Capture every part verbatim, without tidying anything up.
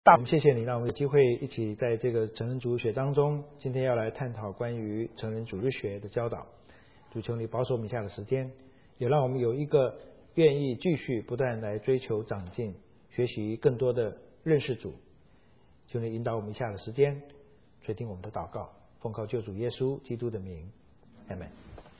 大，我们谢谢你，让我们有机会一起在这个成人主日学当中，今天要来探讨关于成人主日学的教导。主求你保守我们以下的时间，也让我们有一个愿意继续不断来追求长进，学习更多的认识主。求你引导我们以下的时间，垂听我们的祷告，奉靠救主耶稣基督的名，阿们。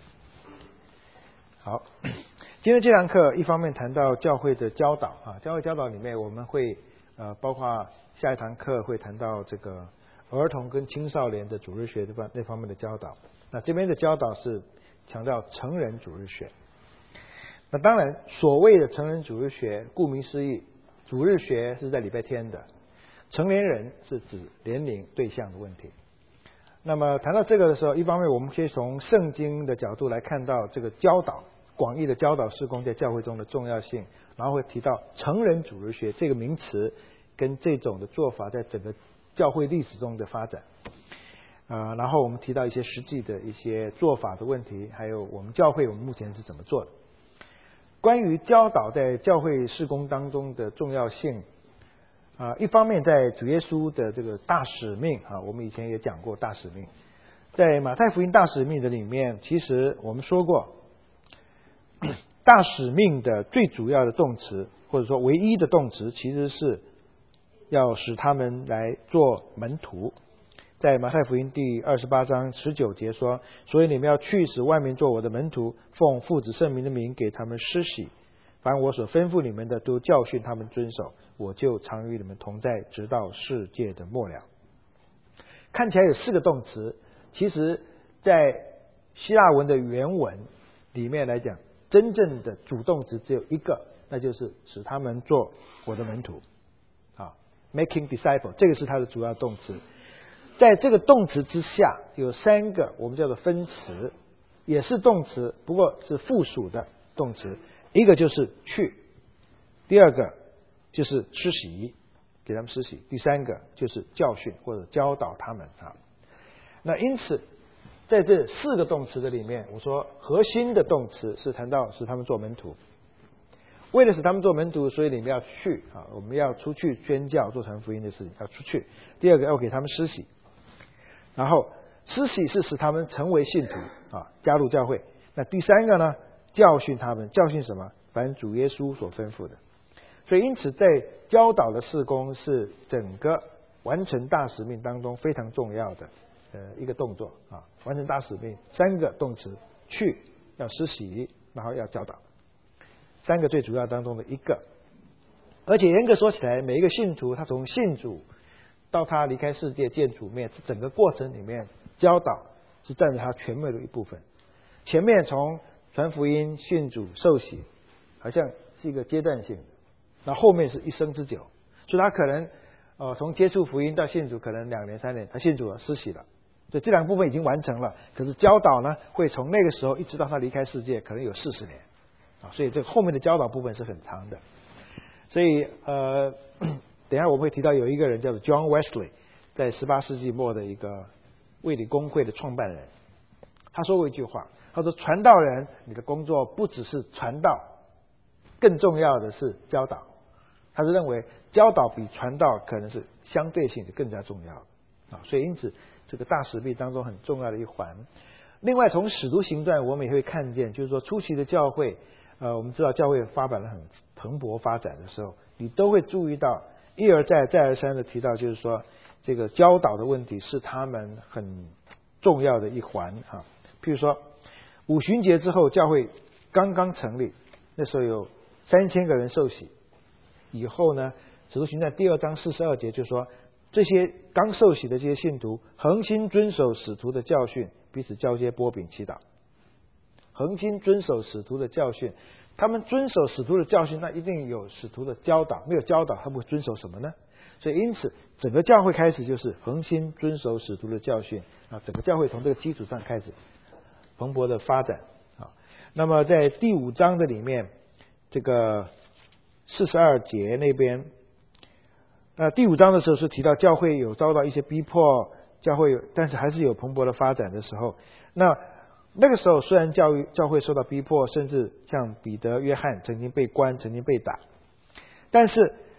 好，今天这堂课一方面谈到教会的教导啊，教会教导里面我们会呃包括下一堂课会谈到这个儿童跟青少年的主日学的方那方面的教导。那这边的教导是强调成人主日学。那当然，所谓的成人主日学，顾名思义，主日学是在礼拜天的，成年人是指年龄对象的问题。那么谈到这个的时候，一方面我们可以从圣经的角度来看到这个教导广义的教导事工在教会中的重要性，然后会提到成人主日学这个名词跟这种的做法在整个教会历史中的发展。呃，然后我们提到一些实际的一些做法的问题，还有我们教会我们目前是怎么做的。关于教导在教会事工当中的重要性，啊、呃，一方面在主耶稣的这个大使命啊，我们以前也讲过大使命，在马太福音大使命的里面，其实我们说过，大使命的最主要的动词，或者说唯一的动词，其实是要使他们来做门徒。在马太福音第二十八章十九节说，所以你们要去使万民做我的门徒，奉父子圣名的名给他们施洗，凡我所吩咐你们的都教训他们遵守，我就常与你们同在，直到世界的末了。看起来有四个动词，其实在希腊文的原文里面来讲，真正的主动词只有一个，那就是使他们做我的门徒啊 ，making disciple， 这个是它的主要动词。在这个动词之下有三个我们叫做分词，也是动词，不过是附属的动词。一个就是去，第二个就是施洗，给他们施洗，第三个就是教训或者教导他们啊。那因此在这四个动词的里面，我说核心的动词是谈到使他们做门徒。为了使他们做门徒，所以你们要去啊，我们要出去宣教，做传福音的事情要出去。第二个要给他们施洗，然后施洗是使他们成为信徒啊，加入教会。那第三个呢，教训他们，教训什么？凡主耶稣所吩咐的。所以因此在教导的事工是整个完成大使命当中非常重要的呃一个动作啊，完成大使命三个动词，去，要施洗，然后要教导，三个最主要当中的一个。而且严格说起来，每一个信徒他从信主到他离开世界见主面，整个过程里面教导是占着他全面的一部分。前面从传福音、信主、受洗，好像是一个阶段性的，那后面是一生之久。所以他可能呃从接触福音到信主可能两年三年，他信主了，施洗了，所以这两部分已经完成了。可是教导呢，会从那个时候一直到他离开世界，可能有四十年啊，所以这个后面的教导部分是很长的。所以呃，等一下我们会提到有一个人叫做 John Wesley， 在十八世纪末的一个卫理公会的创办人，他说过一句话，他说传道人你的工作不只是传道，更重要的是教导。他是认为教导比传道可能是相对性的更加重要啊，所以因此这个大使命当中很重要的一环。另外从使徒行传我们也会看见，就是说初期的教会呃，我们知道教会发展了很蓬勃发展的时候，你都会注意到一而再再而三的提到，就是说这个教导的问题是他们很重要的一环啊。譬如说五旬节之后教会刚刚成立，那时候有三千个人受洗，以后呢使徒行传第二章四十二节就说，这些刚受洗的这些信徒恒心遵守使徒的教训，彼此交接擘饼祈祷。恒心遵守使徒的教训，他们遵守使徒的教训，那一定有使徒的教导，没有教导他们会遵守什么呢？所以因此整个教会开始就是恒心遵守使徒的教训啊，整个教会从这个基础上开始蓬勃的发展啊。那么在第五章的里面，这个四十二节那边，那第五章的时候是提到教会有遭到一些逼迫，教会有但是还是有蓬勃的发展的时候，那那个时候虽然教育教会受到逼迫，甚至像彼得、约翰曾经被关，曾经被打，但是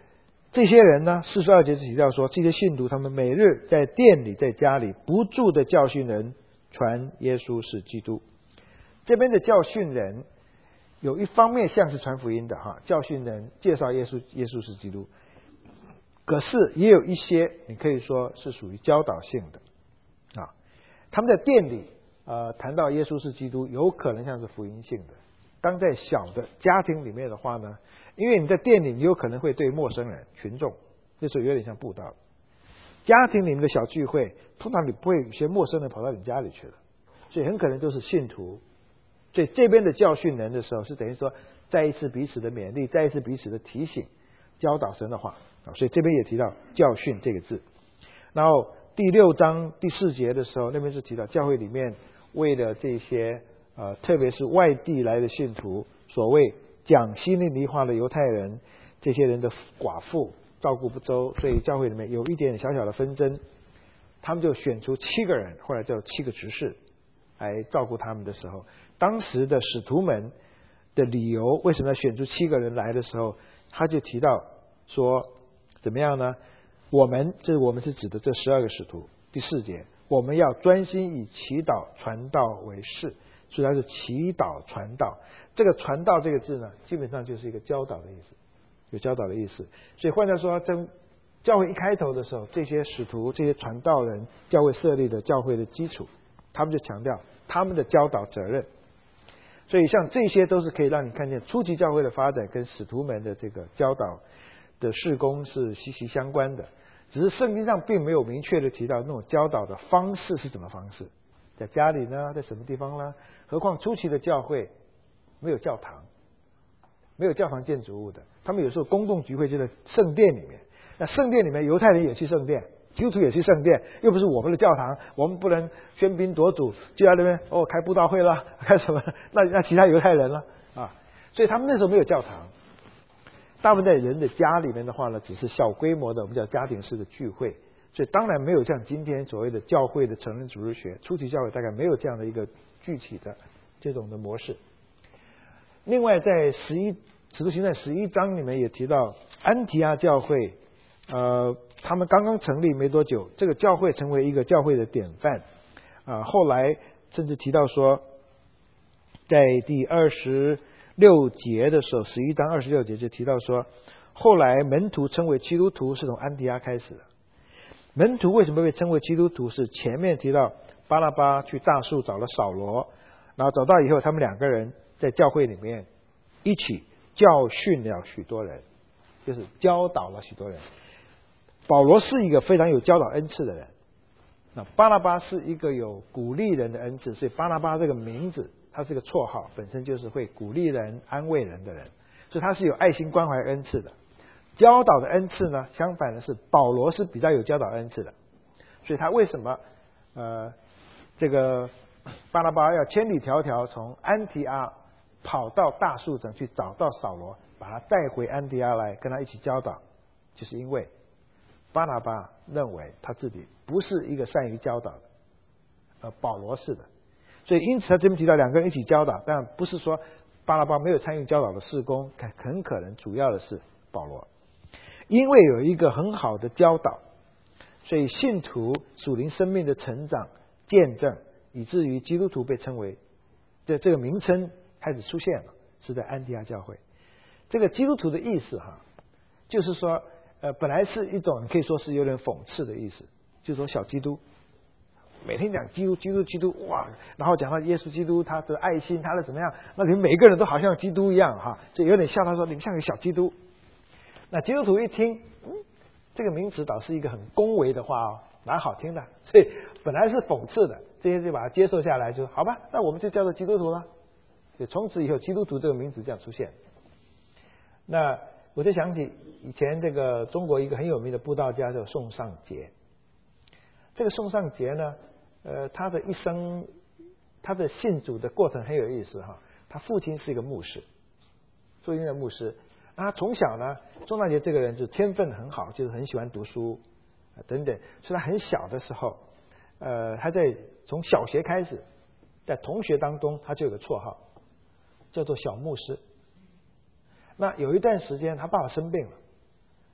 这些人呢，四十二节提到说，这些信徒他们每日在店里在家里不住的教训人，传耶稣是基督。这边的教训人有一方面像是传福音的哈，教训人介绍耶稣耶稣是基督，可是也有一些你可以说是属于教导性的啊。他们在店里呃谈到耶稣是基督，有可能像是福音性的。当在小的家庭里面的话呢，因为你在店里，你有可能会对陌生人、群众，那时候有点像布道。家庭里面的小聚会，通常你不会有些陌生人跑到你家里去了，所以很可能都是信徒。所以这边的教训人的时候，是等于说再一次彼此的勉励，再一次彼此的提醒，教导神的话。所以这边也提到教训这个字。然后第六章第四节的时候，那边是提到教会里面为了这些呃，特别是外地来的信徒，所谓讲希利尼话的犹太人，这些人的寡妇照顾不周，所以教会里面有一点小小的纷争。他们就选出七个人，后来叫七个执事来照顾他们的时候，当时的使徒们的理由为什么要选出七个人来的时候，他就提到说怎么样呢？我们这我们是指的这十二个使徒。第四节，我们要专心以祈祷传道为事。所以它是祈祷传道，这个传道这个字呢，基本上就是一个教导的意思，有教导的意思。所以换句话说，在教会一开头的时候，这些使徒、这些传道人，教会设立的教会的基础，他们就强调他们的教导责任。所以像这些都是可以让你看见初期教会的发展跟使徒们的这个教导的事工是息息相关的。只是圣经上并没有明确的提到那种教导的方式是什么方式，在家里呢，在什么地方呢？何况初期的教会没有教堂，没有教堂建筑物的，他们有时候公共聚会就在圣殿里面。那圣殿里面，犹太人也去圣殿，基督徒也去圣殿，又不是我们的教堂，我们不能喧宾夺主，就在那边哦开布道会了，开什么？那那其他犹太人了啊，所以他们那时候没有教堂。大部分在人的家里面的话呢，只是小规模的我们叫家庭式的聚会，所以当然没有像今天所谓的教会的成人主日学，初期教会大概没有这样的一个具体的这种的模式。另外在十一使徒行传十一章里面也提到安提阿教会，呃，他们刚刚成立没多久，这个教会成为一个教会的典范啊、呃。后来甚至提到说，在第二十六节的时候，十一章二十六节就提到说，后来门徒称为基督徒是从安提阿开始的。门徒为什么被称为基督徒？是前面提到巴拿巴去大树找了扫罗，然后找到以后，他们两个人在教会里面一起教训了许多人，就是教导了许多人。保罗是一个非常有教导恩赐的人，那巴拿巴是一个有鼓励人的恩赐，所以巴拿巴这个名字，他是个绰号，本身就是会鼓励人、安慰人的人，所以他是有爱心关怀恩赐的。教导的恩赐呢，相反的是保罗是比较有教导恩赐的，所以他为什么呃这个巴拿巴要千里迢迢从安提阿跑到大树城去找到扫罗，把他带回安提阿来跟他一起教导，就是因为巴拿巴认为他自己不是一个善于教导的，而保罗是的，所以因此他这边提到两个人一起教导，但不是说巴拿巴没有参与教导的事工，很可能主要的是保罗。因为有一个很好的教导，所以信徒属灵生命的成长见证，以至于基督徒被称为这这个名称开始出现了，是在安提阿教会。这个基督徒的意思哈，就是说呃本来是一种可以说是有点讽刺的意思，就是说小基督每天讲基督基督基督哇，然后讲到耶稣基督他的爱心，他的怎么样，那你们每个人都好像基督一样哈，所以有点笑他说你们像个小基督。那基督徒一听，嗯，这个名词倒是一个很恭维的话哦，蛮好听的，所以本来是讽刺的，这些就把它接受下来，就好吧，那我们就叫做基督徒了。所以从此以后，基督徒这个名词这样出现。那我就想起以前这个中国一个很有名的布道家叫宋尚节。这个宋尚节呢，呃，他的一生，他的信主的过程很有意思哈。他父亲是一个牧师，父亲的牧师。他从小呢，宋尚节这个人就天分很好，就是很喜欢读书、呃、等等，所以他很小的时候，呃，他在从小学开始，在同学当中他就有个绰号，叫做小牧师。那有一段时间他爸爸生病了，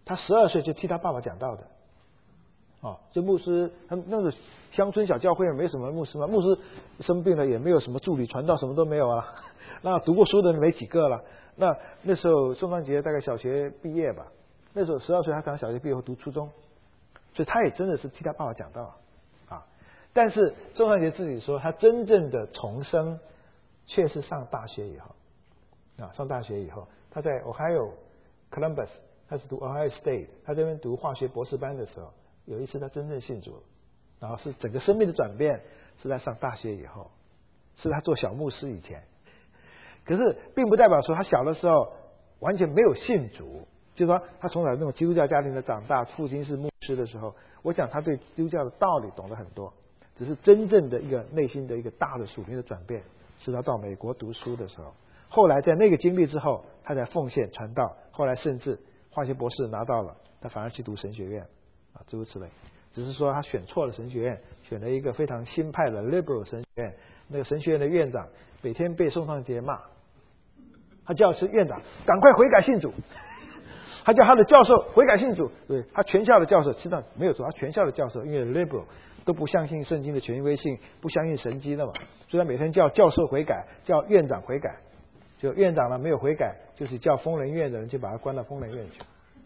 他十二岁就替他爸爸讲道的。哦，这牧师他们那个乡村小教会没什么牧师嘛，牧师生病了也没有什么助理传道，什么都没有啊。那读过书的人没几个了。那那时候宋尚杰大概小学毕业吧，那时候十二岁，他刚小学毕业后读初中，所以他也真的是替他爸爸讲道啊。但是宋尚杰自己说，他真正的重生却是上大学以后啊，上大学以后，他在 Ohio Columbus， 他是读 Ohio State， 他这边读化学博士班的时候，有一次他真正信主了，然后是整个生命的转变是在上大学以后，是他做小牧师以前。可是并不代表说他小的时候完全没有信主，就是说他从小那种基督教家庭的长大，父亲是牧师的时候，我想他对基督教的道理懂得很多，只是真正的一个内心的一个大的属灵的转变是他到美国读书的时候。后来在那个经历之后，他才奉献传道，后来甚至化学博士拿到了，他反而去读神学院啊，诸如此类。只是说他选错了神学院，选了一个非常新派的 liberal 神学院，那个神学院的院长每天被宋尚杰骂，他叫是院长赶快悔改信主，他叫他的教授悔改信主，对，他全校的教授实际上没有错，他全校的教授因为 liberal 都不相信圣经的权威性，不相信神迹的嘛，所以他每天叫教授悔改，叫院长悔改，就院长呢没有悔改，就是叫疯人院的人就把他关到疯人院去。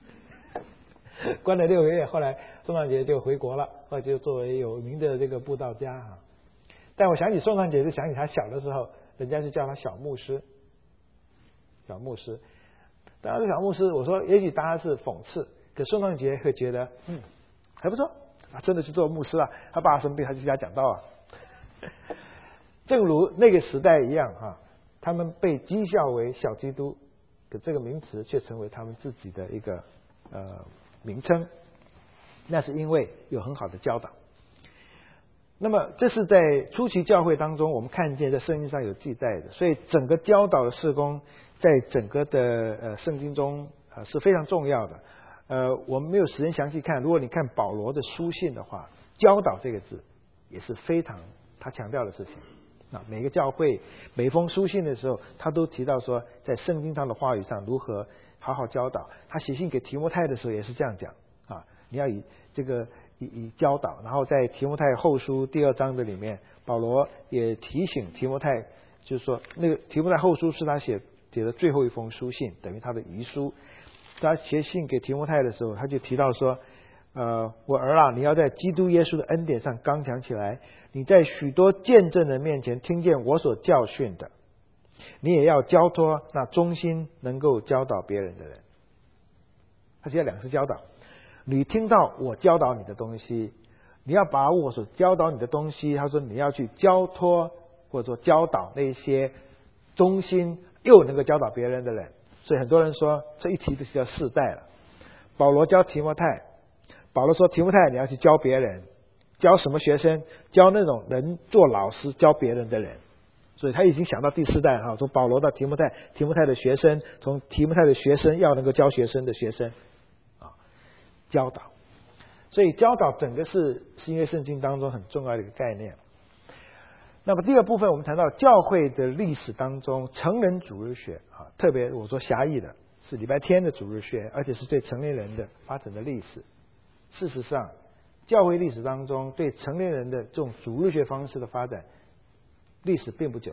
关了六个月，后来宋尚杰就回国了，后来就作为有名的这个布道家哈。但我想起宋尚杰，就想起他小的时候，人家是叫他小牧师，小牧师。当然，小牧师，我说也许大家是讽刺，可宋尚杰会觉得嗯还不错啊，真的是做牧师啊。他爸生病，他就去他讲道啊。正如那个时代一样哈，他们被讥笑为小基督，可这个名词却成为他们自己的一个呃。名称，那是因为有很好的教导。那么这是在初期教会当中我们看见在圣经上有记载的，所以整个教导的事工在整个的呃圣经中呃是非常重要的。呃，我们没有时间详细看，如果你看保罗的书信的话，教导这个字也是非常他强调的事情。那每个教会每封书信的时候，他都提到说在圣经上的话语上如何好好教导。他写信给提摩太的时候也是这样讲啊，你要以这个以以教导。然后在提摩太后书第二章的里面，保罗也提醒提摩太，就是说那个提摩太后书是他写写的最后一封书信，等于他的遗书。他写信给提摩太的时候，他就提到说，呃，我儿啊，你要在基督耶稣的恩典上刚强起来，你在许多见证人面前听见我所教训的，你也要交托那忠心能够教导别人的人。他只要两次教导，你听到我教导你的东西，你要把我所教导你的东西，他说你要去交托或者说教导那些忠心又能够教导别人的人。所以很多人说这一提就是叫世代了。保罗教提摩太，保罗说提摩太你要去教别人，教什么学生？教那种能做老师教别人的人。所以他已经想到第四代哈，从保罗到提摩太，提摩太的学生，从提摩太的学生要能够教学生的学生啊，教导。所以教导整个是新约圣经当中很重要的一个概念。那么第二部分我们谈到教会的历史当中，成人主日学啊，特别我说狭义的是礼拜天的主日学，而且是对成年人的发展的历史。事实上，教会历史当中对成年人的这种主日学方式的发展历史并不久。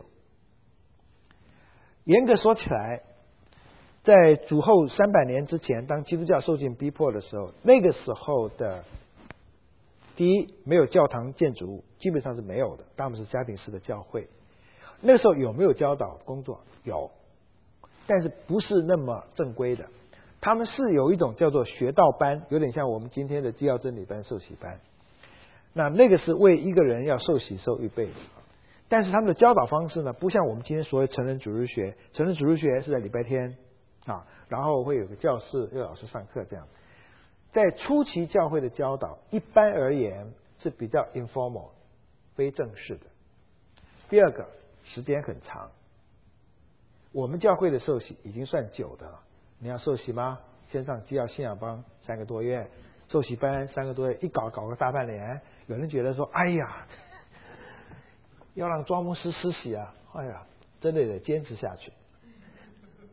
严格说起来，在主后三百年之前，当基督教受尽逼迫的时候，那个时候的第一，没有教堂建筑物，基本上是没有的，他们是家庭式的教会。那个时候有没有教导工作？有，但是不是那么正规的。他们是有一种叫做学道班，有点像我们今天的基要真理班、受洗班。那那个是为一个人要受洗受预备的。但是他们的教导方式呢，不像我们今天所谓成人主日学，成人主日学是在礼拜天啊，然后会有个教室，有老师上课这样。在初期教会的教导，一般而言是比较 informal 非正式的。第二个，时间很长。我们教会的受洗已经算久的了。你要受洗吗？先上基要信仰班三个多月，受洗班三个多月，一搞搞个大半年。有人觉得说，哎呀，要让庄牧师施洗啊，哎呀，真的得坚持下去。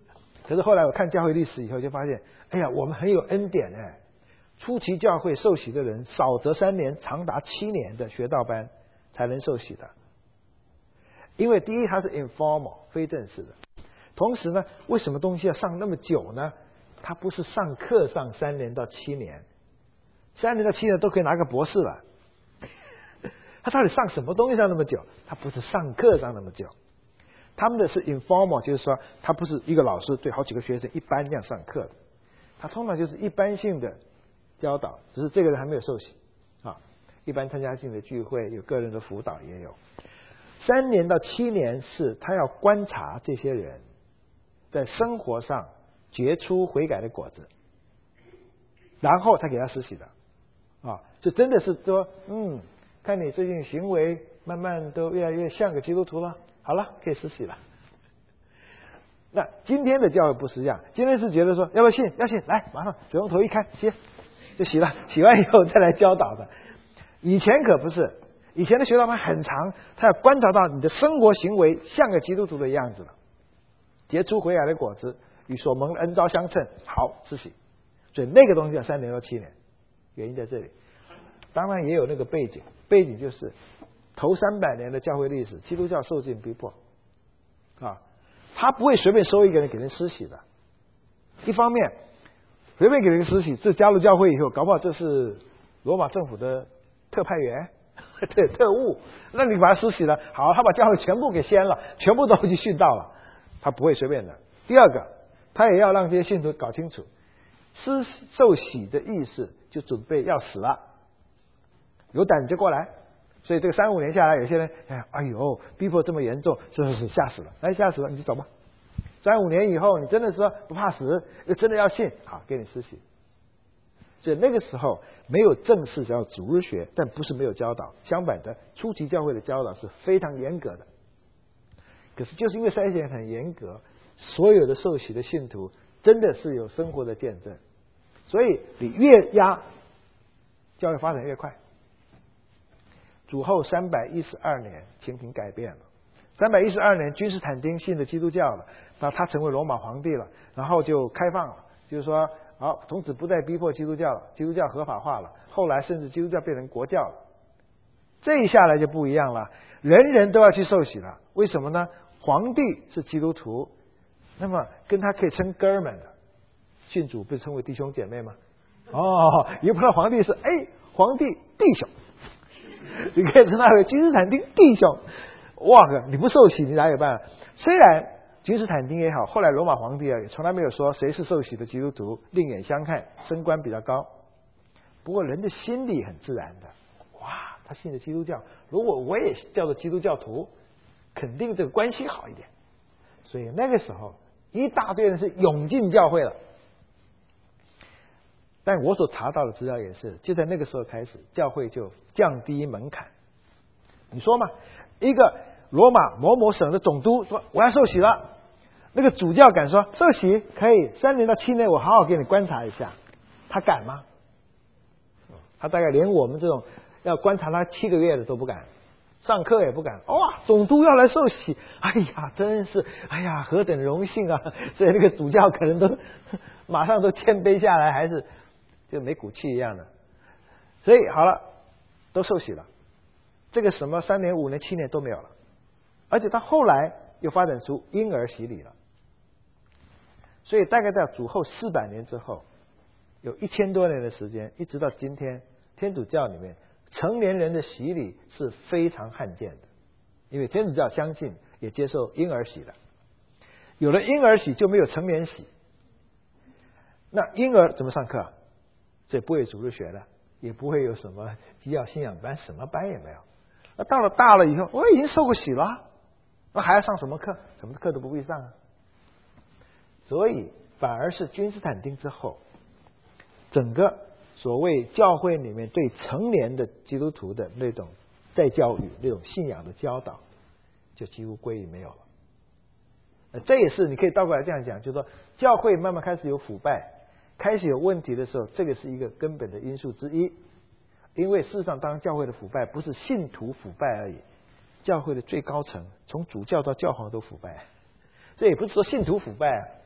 可是后来我看教会历史以后，就发现，哎呀，我们很有恩典哎。初期教会受洗的人，少则三年，长达七年的学道班才能受洗的。因为第一，它是 informal 非正式的。同时呢，为什么东西要上那么久呢？它不是上课上三年到七年，三年到七年都可以拿个博士了。他到底上什么东西上那么久？他不是上课上那么久，他们的是 informal， 就是说他不是一个老师对好几个学生一般这样上课的，他通常就是一般性的教导，只是这个人还没有受洗啊。一般参加性的聚会，有个人的辅导也有。三年到七年是他要观察这些人在生活上结出悔改的果子，然后才给他施洗的啊。就真的是说，嗯，看你最近行为慢慢都越来越像个基督徒了，好了，可以施洗了。那今天的教会不是这样，今天是觉得说要不要信？要信，来，马上水龙头一开，洗就洗了，洗完以后再来教导的。以前可不是，以前的学道班很长，他要观察到你的生活行为像个基督徒的样子了，结出悔改的果子，与所蒙的恩召相称，好施洗。所以那个东西要三年到七年，原因在这里。当然也有那个背景，背景就是头三百年的教会历史，基督教受尽逼迫啊，他不会随便收一个人给人施洗的。一方面随便给人施洗，这加入教会以后，搞不好这是罗马政府的特派员、特特务，那你把他施洗了，好，他把教会全部给掀了，全部都去殉道了，他不会随便的。第二个，他也要让这些信徒搞清楚，施受洗的意思就准备要死了，有胆你就过来。所以这个三五年下来，有些人哎哎呦，逼迫这么严重，是不是吓死了？哎，吓死了，你就走吧。三五年以后，你真的说不怕死，又真的要信，好，给你施洗。所以那个时候没有正式叫主日学，但不是没有教导，相反的，初期教会的教导是非常严格的。可是就是因为筛选很严格，所有的受洗的信徒真的是有生活的见证，所以你越压，教会发展越快。主后三百一十二年，情形改变了。三百一十二年，君士坦丁信了基督教了，那他成为罗马皇帝了，然后就开放了，就是说，好，从此不再逼迫基督教了，基督教合法化了。后来甚至基督教变成国教了。这一下来就不一样了，人人都要去受洗了。为什么呢？皇帝是基督徒，那么跟他可以称哥们的，信主不是称为弟兄姐妹吗？哦，也不知道皇帝是哎，皇帝弟兄。你可以称他为君士坦丁弟兄，哇个！你不受洗，你哪有办法？虽然君士坦丁也好，后来罗马皇帝啊，也从来没有说谁是受洗的基督徒，另眼相看，升官比较高。不过人的心理很自然的，哇，他信的基督教，如果我也叫做基督教徒，肯定这个关系好一点。所以那个时候，一大堆人是涌进教会了。但我所查到的资料也是，就在那个时候开始，教会就降低门槛。你说嘛，一个罗马某某省的总督说我要受洗了，那个主教敢说受洗可以，三年到七年我好好给你观察一下，他敢吗？他大概连我们这种要观察他七个月的都不敢，上课也不敢。哇，总督要来受洗，哎呀，真是，哎呀，何等荣幸啊！所以那个主教可能都马上都谦卑下来，还是就没骨气一样的。所以好了，都受洗了，这个什么三年、五年、七年都没有了，而且到后来又发展出婴儿洗礼了。所以大概在主后四百年之后，有一千多年的时间，一直到今天，天主教里面成年人的洗礼是非常罕见的，因为天主教相信也接受婴儿洗的，有了婴儿洗就没有成年洗。那婴儿怎么上课？所以不会主日学的，也不会有什么基要信仰班，什么班也没有。那到了大了以后，我已经受过洗了，那还要上什么课？什么课都不必上啊。所以反而是君士坦丁之后，整个所谓教会里面对成年的基督徒的那种再教育、那种信仰的教导，就几乎归于没有了。这也是你可以倒过来这样讲，就是说教会慢慢开始有腐败，开始有问题的时候，这个是一个根本的因素之一。因为事实上，当教会的腐败不是信徒腐败而已，教会的最高层从主教到教皇都腐败。这也不是说信徒腐败啊，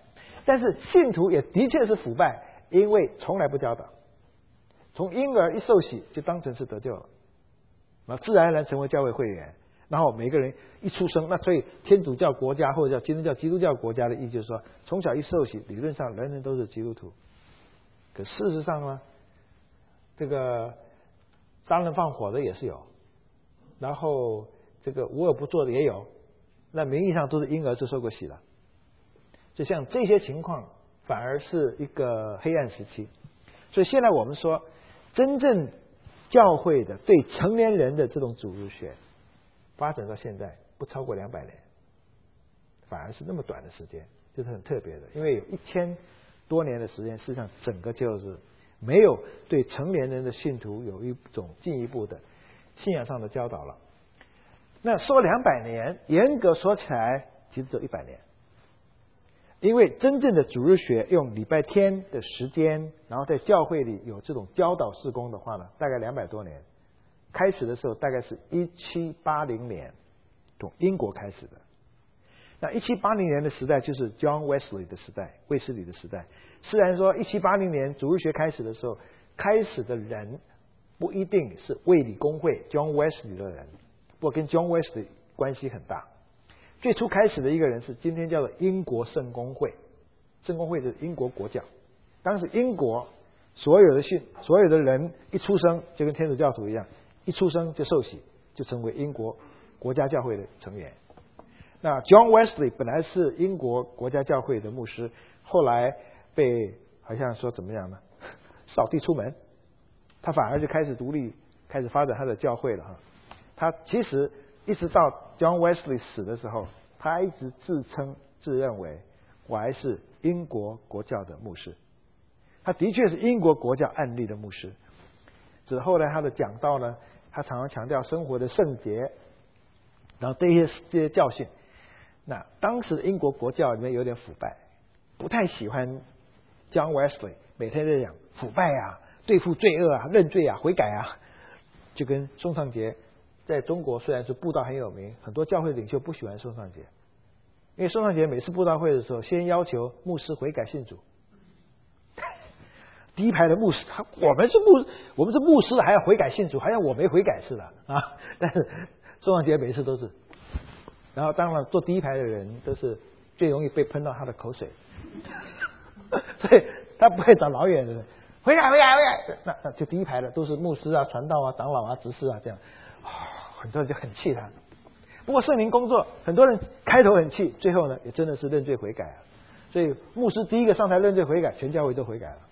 但是信徒也的确是腐败，因为从来不教导，从婴儿一受洗就当成是得救了，那自然而然成为教会会员。然后每个人一出生，那所以天主教国家或者叫基督教基督教国家的意思就是说，从小一受洗，理论上人人都是基督徒。可事实上呢，这个杀人放火的也是有，然后这个无恶不作的也有，那名义上都是婴儿是受过洗的。就像这些情况，反而是一个黑暗时期。所以现在我们说，真正教会的对成年人的这种主日学，发展到现在不超过两百年，反而是那么短的时间，这是很特别的。因为有一千多年的时间，事实上整个就是没有对成年人的信徒有一种进一步的信仰上的教导了。那说两百年，严格说起来，其实只有一百年。因为真正的主日学用礼拜天的时间，然后在教会里有这种教导事工的话呢，大概两百多年。开始的时候大概是一七八零年，从英国开始的。那一七八零年的时代就是 John Wesley 的时代，卫斯理的时代。虽然说一七八零年主日学开始的时候，开始的人不一定是卫理公会 John Wesley 的人，不过跟 John Wesley 关系很大。最初开始的一个人是今天叫做英国圣公会，圣公会就是英国国教。当时英国所有的信所有的人一出生就跟天主教徒一样，一出生就受洗，就成为英国国家教会的成员。那 John Wesley 本来是英国国家教会的牧师，后来被好像说怎么样呢？扫地出门，他反而就开始独立，开始发展他的教会了哈。他其实一直到 John Wesley 死的时候，他一直自称自认为我还是英国国教的牧师。他的确是英国国教案例的牧师，只是后来他的讲道呢，他常常强调生活的圣洁，然后这些这些教训。那当时英国国教里面有点腐败，不太喜欢 John Wesley， 每天在讲腐败啊，对付罪恶啊，认罪啊，悔改啊，就跟宋尚节在中国虽然是布道很有名，很多教会领袖不喜欢宋尚节，因为宋尚节每次布道会的时候，先要求牧师悔改信主。第一排的牧师，他我们是牧，我们是牧师，还要悔改信主，还要我没悔改似的啊！但是宋尚节每次都是，然后当然坐第一排的人都是最容易被喷到他的口水，所以他不会找老远的人悔改悔改悔改，那那就第一排的都是牧师啊、传道啊、长老啊、执事啊这样，哦，很多人就很气他。不过圣灵工作，很多人开头很气，最后呢也真的是认罪悔改啊。所以牧师第一个上台认罪悔改，全教会都悔改了。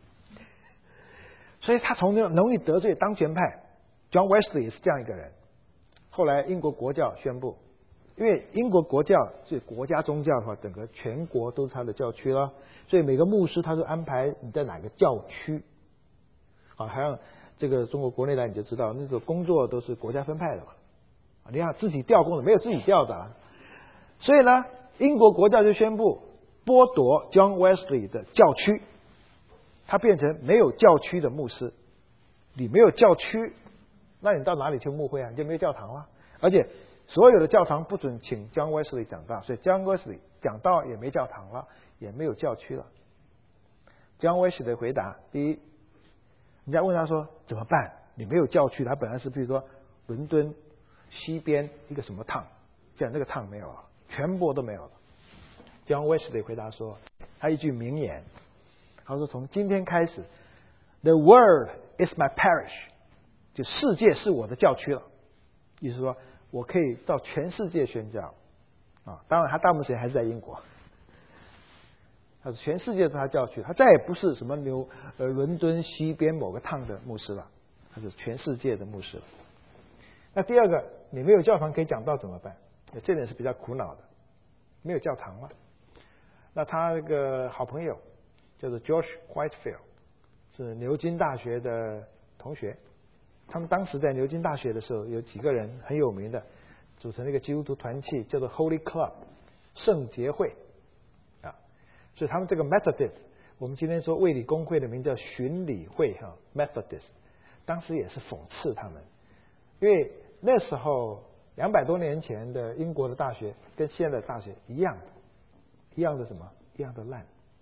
所以他从那容易得罪当权派 ，John Wesley 也是这样一个人。后来英国国教宣布，因为英国国教是国家宗教的话，整个全国都是他的教区了，所以每个牧师他都安排你在哪个教区。啊，好像这个中国国内来你就知道，那个工作都是国家分派的嘛。你看自己调工的没有自己调的啊。所以呢，英国国教就宣布剥夺 John Wesley 的教区。他变成没有教区的牧师，你没有教区，那你到哪里去牧会啊？你就没有教堂了。而且所有的教堂不准请 John Wesley 讲道，所以 John Wesley 讲道也没教堂了，也没有教区了。John Wesley 的回答：第一，人家问他说怎么办？你没有教区，他本来是比如说伦敦西边一个什么趟，现在那个趟没有了，全部都没有了。John Wesley 回答说，他一句名言。他说：“从今天开始 ，The world is my parish， 就世界是我的教区了。意思说，我可以到全世界宣教啊。当然，他大部分时间还是在英国。他说，全世界是他教区，他再也不是什么纽呃伦敦西边某个趟的牧师了，他是全世界的牧师了。那第二个，你没有教堂可以讲道怎么办？这点是比较苦恼的，没有教堂了。那他那个好朋友。”叫做 George Whitefield， 是牛津大学的同学。他们当时在牛津大学的时候，有几个人很有名的，组成了一个基督徒团契，叫做 Holy Club， 圣洁会啊。所以他们这个 Methodist， 我们今天说卫理公会的名叫巡礼会哈 Methodist， 当时也是讽刺他们，因为那时候两百多年前的英国的大学跟现在的大学一样的，一样的什么？一样的烂。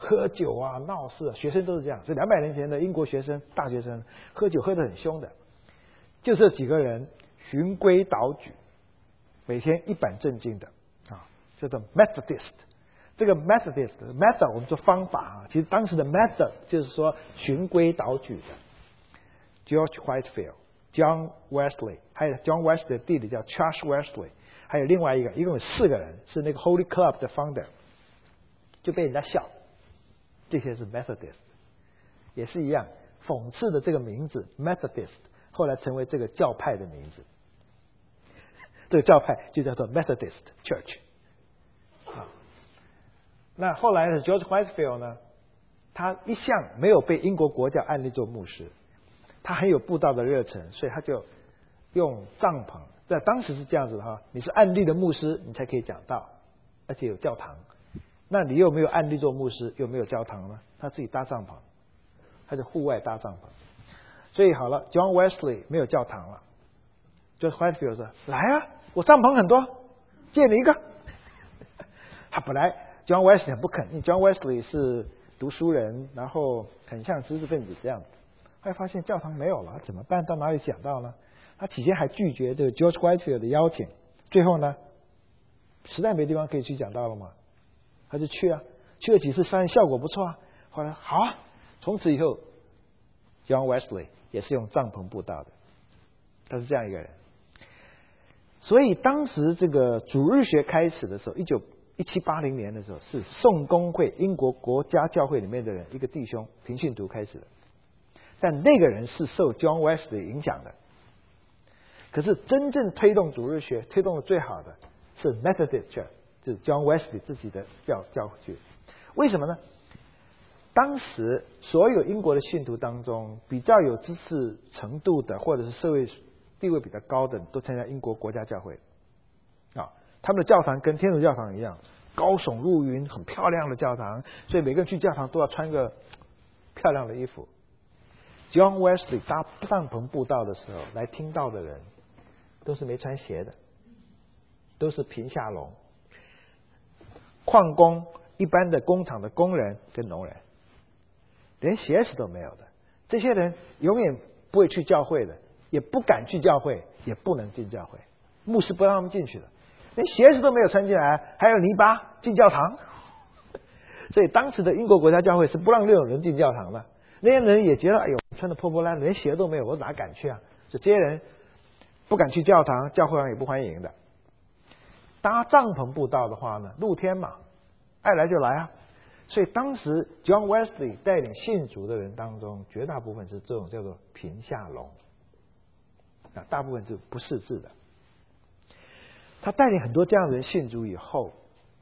喝酒啊、闹事啊，学生都是这样。这两百年前的英国学生、大学生喝酒喝得很凶的，就这几个人循规蹈矩，每天一本正经的啊，叫做 Methodist。这个 Methodist method 我们说方法啊，其实当时的 method 就是说循规蹈矩的。George Whitefield、John Wesley， 还有 John Wesley 的弟弟叫 Charles Wesley， 还有另外一个，一共有四个人是那个 Holy Club 的 founder， 就被人家笑，这些是 Methodist， 也是一样，讽刺的这个名字 Methodist 后来成为这个教派的名字，这个教派就叫做 Methodist Church。啊，那后来的 George Whitefield 呢，他一向没有被英国国教按立做牧师。他很有布道的热忱，所以他就用帐篷。在当时是这样子的哈，你是按立的牧师，你才可以讲道，而且有教堂。那你又没有按立做牧师，又没有教堂呢？他自己搭帐篷，他就户外搭帐篷。所以好了 ，John Wesley 没有教堂了，就 Whitefield 说：“来啊，我帐篷很多，借你一个。”他本来 John Wesley 很不肯，因为 John Wesley 是读书人，然后很像知识分子这样子。后来发现教堂没有了，怎么办？到哪里讲道呢？他起先还拒绝这个 George Whitefield 的邀请，最后呢，实在没地方可以去讲道了嘛，他就去啊，去了几次，发现效果不错啊。后来好啊，从此以后 ，John Wesley 也是用帐篷布道的，他是这样一个人。所以当时这个主日学开始的时候，一九一七八零年的时候，是圣公会英国国家教会里面的人一个弟兄平信徒开始的。但那个人是受 John Wesley 影响的，可是真正推动主日学推动的最好的是 Methodist Church， 就是 John Wesley 自己的教教会。为什么呢？当时所有英国的信徒当中，比较有知识程度的，或者是社会地位比较高的，都参加英国国家教会啊。他们的教堂跟天主教堂一样，高耸入云，很漂亮的教堂，所以每个人去教堂都要穿个漂亮的衣服。John Wesley 搭帐篷布道的时候，来听到的人都是没穿鞋的，都是贫下龙。矿工、一般的工厂的工人跟农人，连鞋子都没有的。这些人永远不会去教会的，也不敢去教会，也不能进教会。牧师不让他们进去的，连鞋子都没有穿进来，还有泥巴进教堂。所以当时的英国国家教会是不让那种人进教堂的。那些人也觉得，哎呦，穿的破破烂，连鞋都没有，我哪敢去啊？所以这些人不敢去教堂，教会上也不欢迎的。搭帐篷布道的话呢，露天嘛，爱来就来啊。所以当时 John Wesley 带领信主的人当中，绝大部分是这种叫做贫下龙，啊，大部分是不识字的。他带领很多这样的人信主以后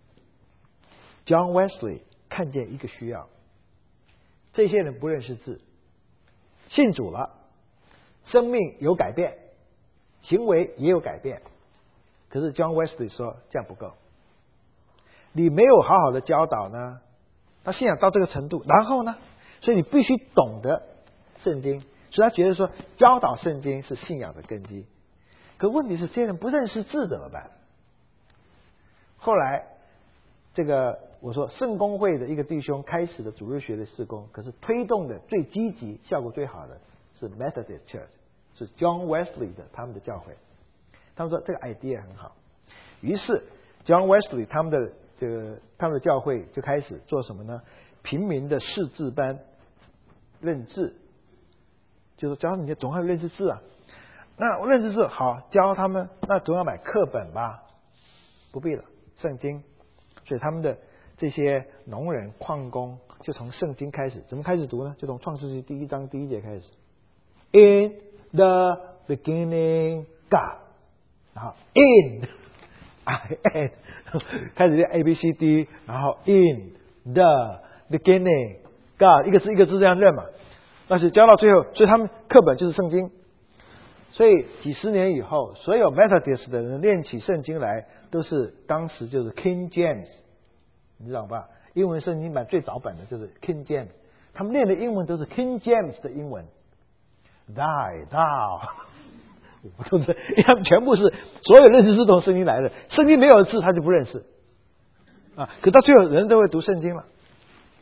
，John Wesley 看见一个需要。这些人不认识字，信主了，生命有改变，行为也有改变。可是 John Wesley 说这样不够，你没有好好的教导呢，他信仰到这个程度，然后呢，所以你必须懂得圣经，所以他觉得说教导圣经是信仰的根基。可问题是这些人不认识字怎么办？后来这个我说圣公会的一个弟兄开始的主日学的事工，可是推动的最积极、效果最好的是 Methodist Church， 是 John Wesley 的他们的教会。他们说这个 idea 很好，于是 John Wesley 他们的这个他们的教会就开始做什么呢？平民的识字班，认字，就是教你总要认识字啊。那认识字好，教他们，那总要买课本吧？不必了，圣经。所以他们的这些农人、矿工就从圣经开始，怎么开始读呢？就从创世纪第一章第一节开始 ，In the beginning, God， 然后 In I N 开始念 A B C D， 然后 In the beginning, God， 一个字一个字这样认嘛。但是教到最后，所以他们课本就是圣经。所以几十年以后，所有 Methodist 的人念起圣经来，都是当时就是 King James， 你知道吧？英文圣经版最早版的就是 King James， 他们念的英文都是 King James 的英文 ，Thy Thou， 都是，因为他们全部是所有认识字从圣经来的，圣经没有字他就不认识啊。可到最后人都会读圣经了。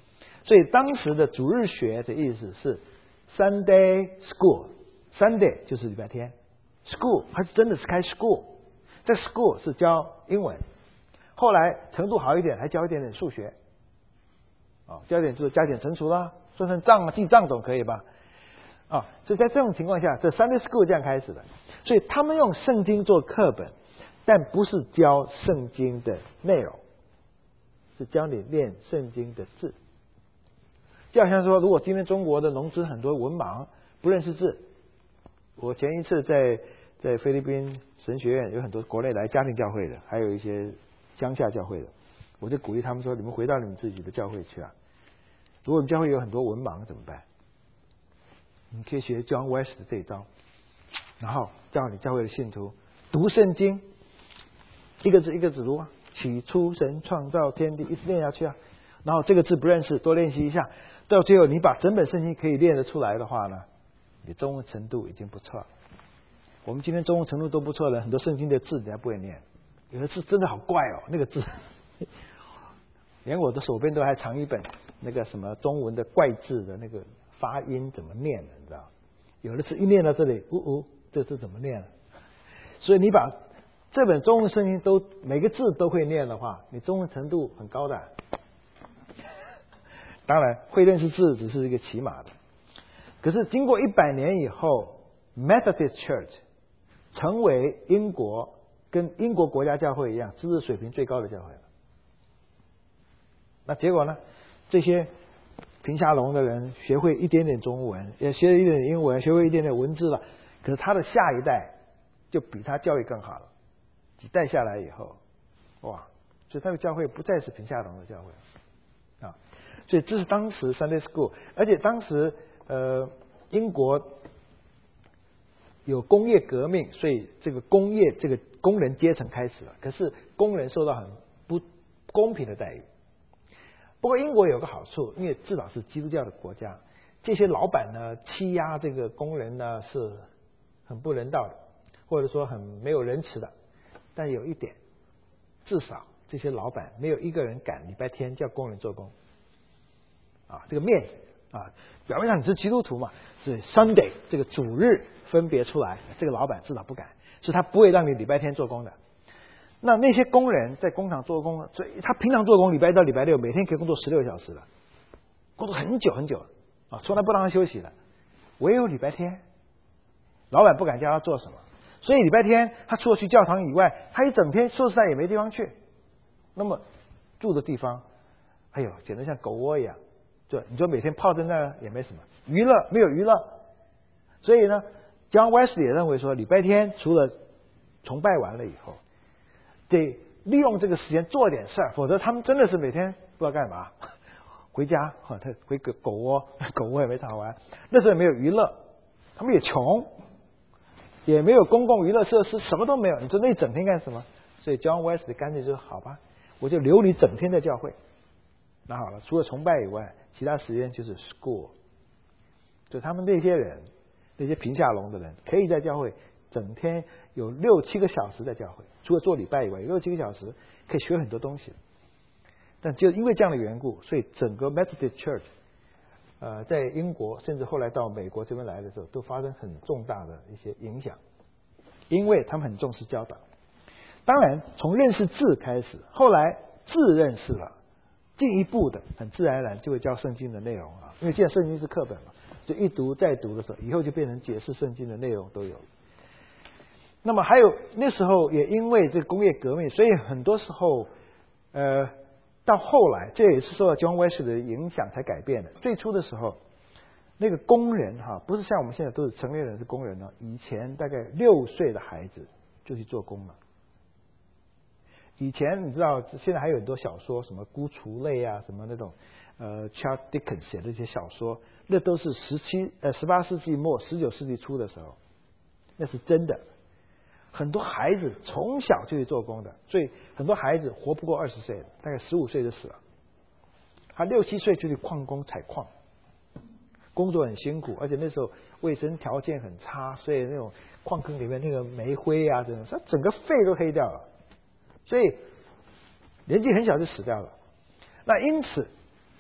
所以当时的主日学的意思是 Sunday School，Sunday 就是礼拜天 ，School 它是真的是开 school， 在 school 是教英文，后来程度好一点还教一点点数学，哦，教一点就是加减乘除啦，算算账啊，记账总可以吧？啊，所以在这种情况下，这 Sunday School 这样开始的，所以他们用圣经做课本，但不是教圣经的内容，是教你练圣经的字。就好像说，如果今天中国的农村很多文盲不认识字，我前一次在在菲律宾神学院有很多国内来家庭教会的，还有一些乡下教会的，我就鼓励他们说：你们回到你们自己的教会去啊！如果你们教会有很多文盲怎么办？你可以学 John Wesley 这一招，然后叫你教会的信徒读圣经，一个字一个字读啊，起初神创造天地，一直练下去啊。然后这个字不认识，多练习一下，到最后你把整本圣经可以练得出来的话呢，你中文程度已经不错了。我们今天中文程度都不错了，很多圣经的字你还不会念，有的字真的好怪哦，那个字，连我的手边都还藏一本那个什么中文的怪字的那个发音怎么念的，你知道？有的字一念到这里，呜呜，这字怎么念？所以你把这本中文圣经都每个字都会念的话，你中文程度很高的。当然，会认识字只是一个起码的。可是经过一百年以后 ，Methodist Church 成为英国跟英国国家教会一样知识水平最高的教会了。那结果呢？这些贫下龙的人学会一点点中文，也学了一点点英文，学会一点点文字了。可是他的下一代就比他教育更好了。几代下来以后，哇！所以他的教会不再是贫下龙的教会啊。所以这是当时 Sunday School， 而且当时呃英国有工业革命，所以这个工业这个工人阶层开始了。可是工人受到很不公平的待遇。不过英国有个好处，因为至少是基督教的国家，这些老板呢欺压这个工人呢是很不人道的，或者说很没有仁慈的。但有一点，至少这些老板没有一个人敢礼拜天叫工人做工。啊，这个面子啊，表面上你是基督徒嘛，是 Sunday 这个主日分别出来，这个老板至少不敢，所以他不会让你礼拜天做工的。那那些工人在工厂做工，所以他平常做工礼拜一到礼拜六每天可以工作十六小时了，工作很久很久啊，从来不让他休息的。唯有礼拜天，老板不敢叫他做什么，所以礼拜天他除了去教堂以外，他一整天说实在也没地方去。那么住的地方，哎呦，简直像狗窝一样。对，你说每天泡在那儿也没什么娱乐，没有娱乐，所以呢 ，John Wesley 也认为说，礼拜天除了崇拜完了以后，得利用这个时间做点事儿，否则他们真的是每天不知道干嘛，回家哈，他回个狗窝，狗窝也没好玩，那时候也没有娱乐，他们也穷，也没有公共娱乐设施，什么都没有，你说那一整天干什么？所以 John Wesley 干脆就说好吧，我就留你整天在教会。那好了，除了崇拜以外，其他时间就是 school。就他们那些人，那些贫下龙的人，可以在教会整天有六七个小时在教会，除了做礼拜以外，有六七个小时可以学很多东西。但就因为这样的缘故，所以整个 Methodist Church， 呃，在英国甚至后来到美国这边来的时候，都发生很重大的一些影响，因为他们很重视教导。当然，从认识字开始，后来字认识了。进一步的，很自然而然就会教圣经的内容啊，因为现在圣经是课本嘛，就一读再读的时候，以后就变成解释圣经的内容都有。那么还有那时候也因为这个工业革命，所以很多时候，呃，到后来这也是受到 John Wesley 的影响才改变的。最初的时候，那个工人哈，不是像我们现在都是成年人是工人呢，以前大概六岁的孩子就去做工了。以前你知道，现在还有很多小说，什么孤雏类啊，什么那种呃 Charles Dickens 写的一些小说，那都是十七呃十八世纪末十九世纪初的时候，那是真的。很多孩子从小就去做工的，所以很多孩子活不过二十岁，大概十五岁就死了。他六七岁就去矿工采矿，工作很辛苦，而且那时候卫生条件很差，所以那种矿坑里面那个煤灰啊，这种，他整个肺都黑掉了。所以年纪很小就死掉了。那因此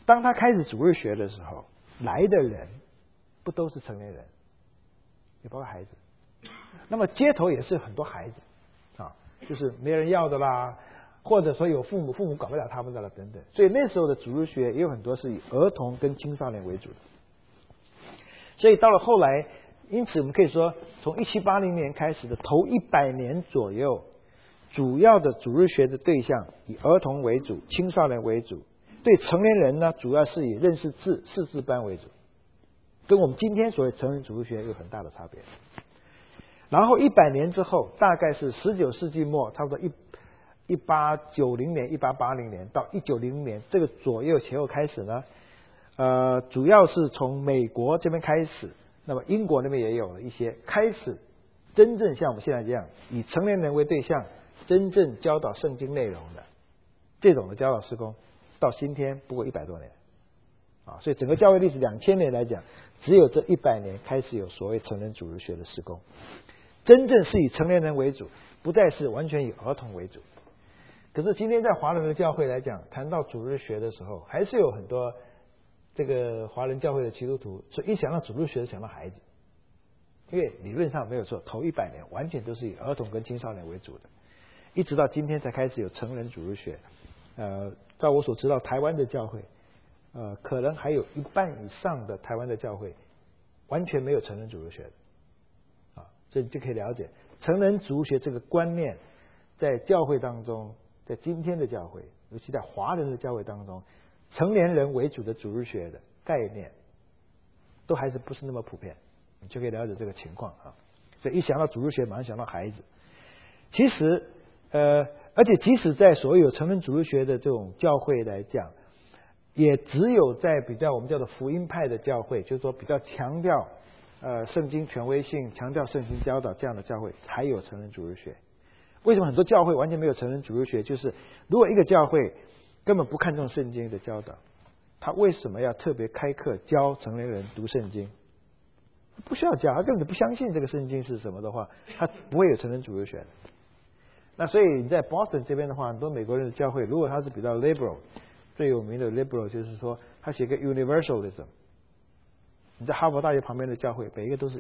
当他开始主日学的时候，来的人不都是成年人，也包括孩子。那么街头也是很多孩子啊，就是没人要的啦，或者说有父母，父母管不了他们的了等等。所以那时候的主日学也有很多是以儿童跟青少年为主的。所以到了后来，因此我们可以说，从一七八零年开始的头一百年左右，主要的主日学的对象以儿童为主，青少年为主。对成年人呢，主要是以认识字、识字班为主，跟我们今天所谓成人主日学有很大的差别。然后一百年之后，大概是十九世纪末，差不多一一八九零年、一八八零年到一九零零年这个左右前后开始呢，呃，主要是从美国这边开始，那么英国那边也有了一些开始，真正像我们现在这样以成年人为对象，真正教导圣经内容的这种的教导事工。到今天不过一百多年啊，所以整个教会历史两千年来讲，只有这一百年开始有所谓成人主日学的事工，真正是以成年人为主，不再是完全以儿童为主。可是今天在华人的教会来讲，谈到主日学的时候，还是有很多这个华人教会的基督徒，所以一想到主日学就想到孩子，因为理论上没有错，头一百年完全都是以儿童跟青少年为主的，一直到今天才开始有成人主日学。呃，照我所知道，台湾的教会，呃，可能还有一半以上的台湾的教会完全没有成人主日学的，啊，所以你就可以了解成人主日学这个观念在教会当中，在今天的教会，尤其在华人的教会当中，成年人为主的主日学的概念，都还是不是那么普遍，你就可以了解这个情况啊。所以一想到主日学，马上想到孩子。其实，呃。而且即使在所有成人主日学的这种教会来讲，也只有在比较我们叫做福音派的教会，就是说比较强调呃圣经权威性、强调圣经教导这样的教会才有成人主日学。为什么很多教会完全没有成人主日学？就是如果一个教会根本不看重圣经的教导，他为什么要特别开课教成年人读圣经？不需要教，他根本不相信这个圣经是什么的话，他不会有成人主日学的。那所以你在 Boston 这边的话，很多美国人的教会，如果他是比较 liberal， 最有名的 liberal 就是说他写个 universalism。你在哈佛大学旁边的教会，每一个都是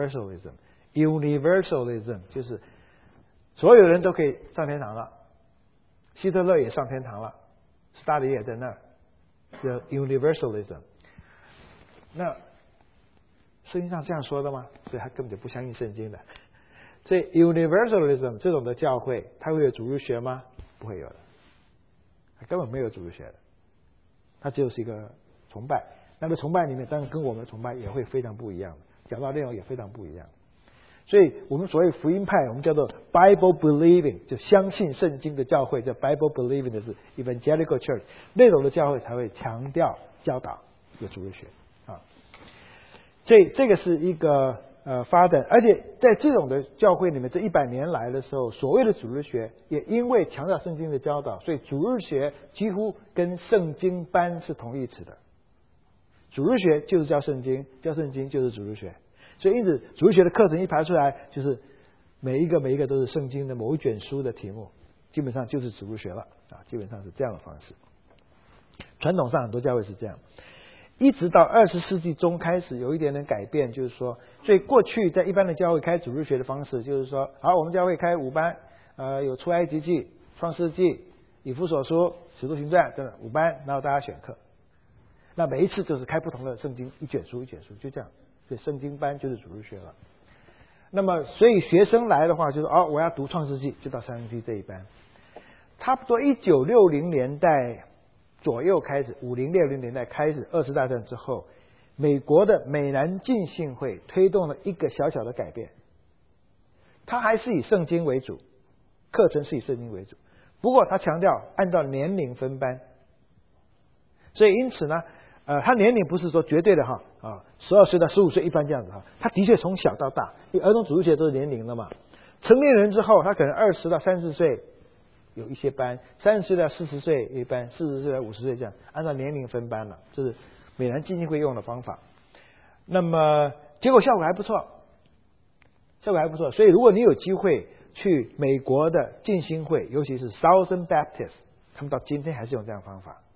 universalism。universalism 就是所有人都可以上天堂了，希特勒也上天堂了，斯大林也在那儿，叫 universalism。那圣经上这样说的吗？所以他根本就不相信圣经的。所以 universalism 这种的教会，它会有主日学吗？不会有的，它根本没有主日学的，它就是一个崇拜。那个崇拜里面，当然跟我们的崇拜也会非常不一样的，讲到内容也非常不一样。所以我们所谓福音派，我们叫做 Bible believing， 就相信圣经的教会，叫 Bible believing 的是 evangelical church， 那种的教会才会强调教导有主日学啊。所以这个是一个。呃，发展，而且在这种的教会里面，这一百年来的时候，所谓的主日学也因为强调圣经的教导，所以主日学几乎跟圣经班是同义词的。主日学就是教圣经，教圣经就是主日学，所以因此主日学的课程一排出来，就是每一个每一个都是圣经的某一卷书的题目，基本上就是主日学了啊，基本上是这样的方式。传统上很多教会是这样。一直到二十世纪中开始有一点点改变，就是说，所以过去在一般的教会开主日学的方式，就是说，好，我们教会开五班，呃，有出埃及记、创世纪、以弗所书、使徒行传等等五班，然后大家选课。那每一次就是开不同的圣经，一卷书一卷书，就这样。所以圣经班就是主日学了。那么，所以学生来的话，就是哦，我要读创世纪，就到三十纪这一班。差不多一九六零年代。左右开始，五零六零年代开始，二次大战之后，美国的美南浸信会推动了一个小小的改变。它还是以圣经为主，课程是以圣经为主，不过它强调按照年龄分班。所以因此呢，呃，它年龄不是说绝对的哈啊，十二岁到十五岁一般这样子哈，它的确从小到大，因为儿童主日学都是年龄的嘛。成年人之后，他可能二十到三十岁。有一些班，三十岁到四十岁一班，四十岁到五十岁这样，按照年龄分班了，这是美南浸信会用的方法。那么结果效果还不错，效果还不错。所以如果你有机会去美国的浸信会，尤其是 Southern Baptist， 他们到今天还是用这样的方法。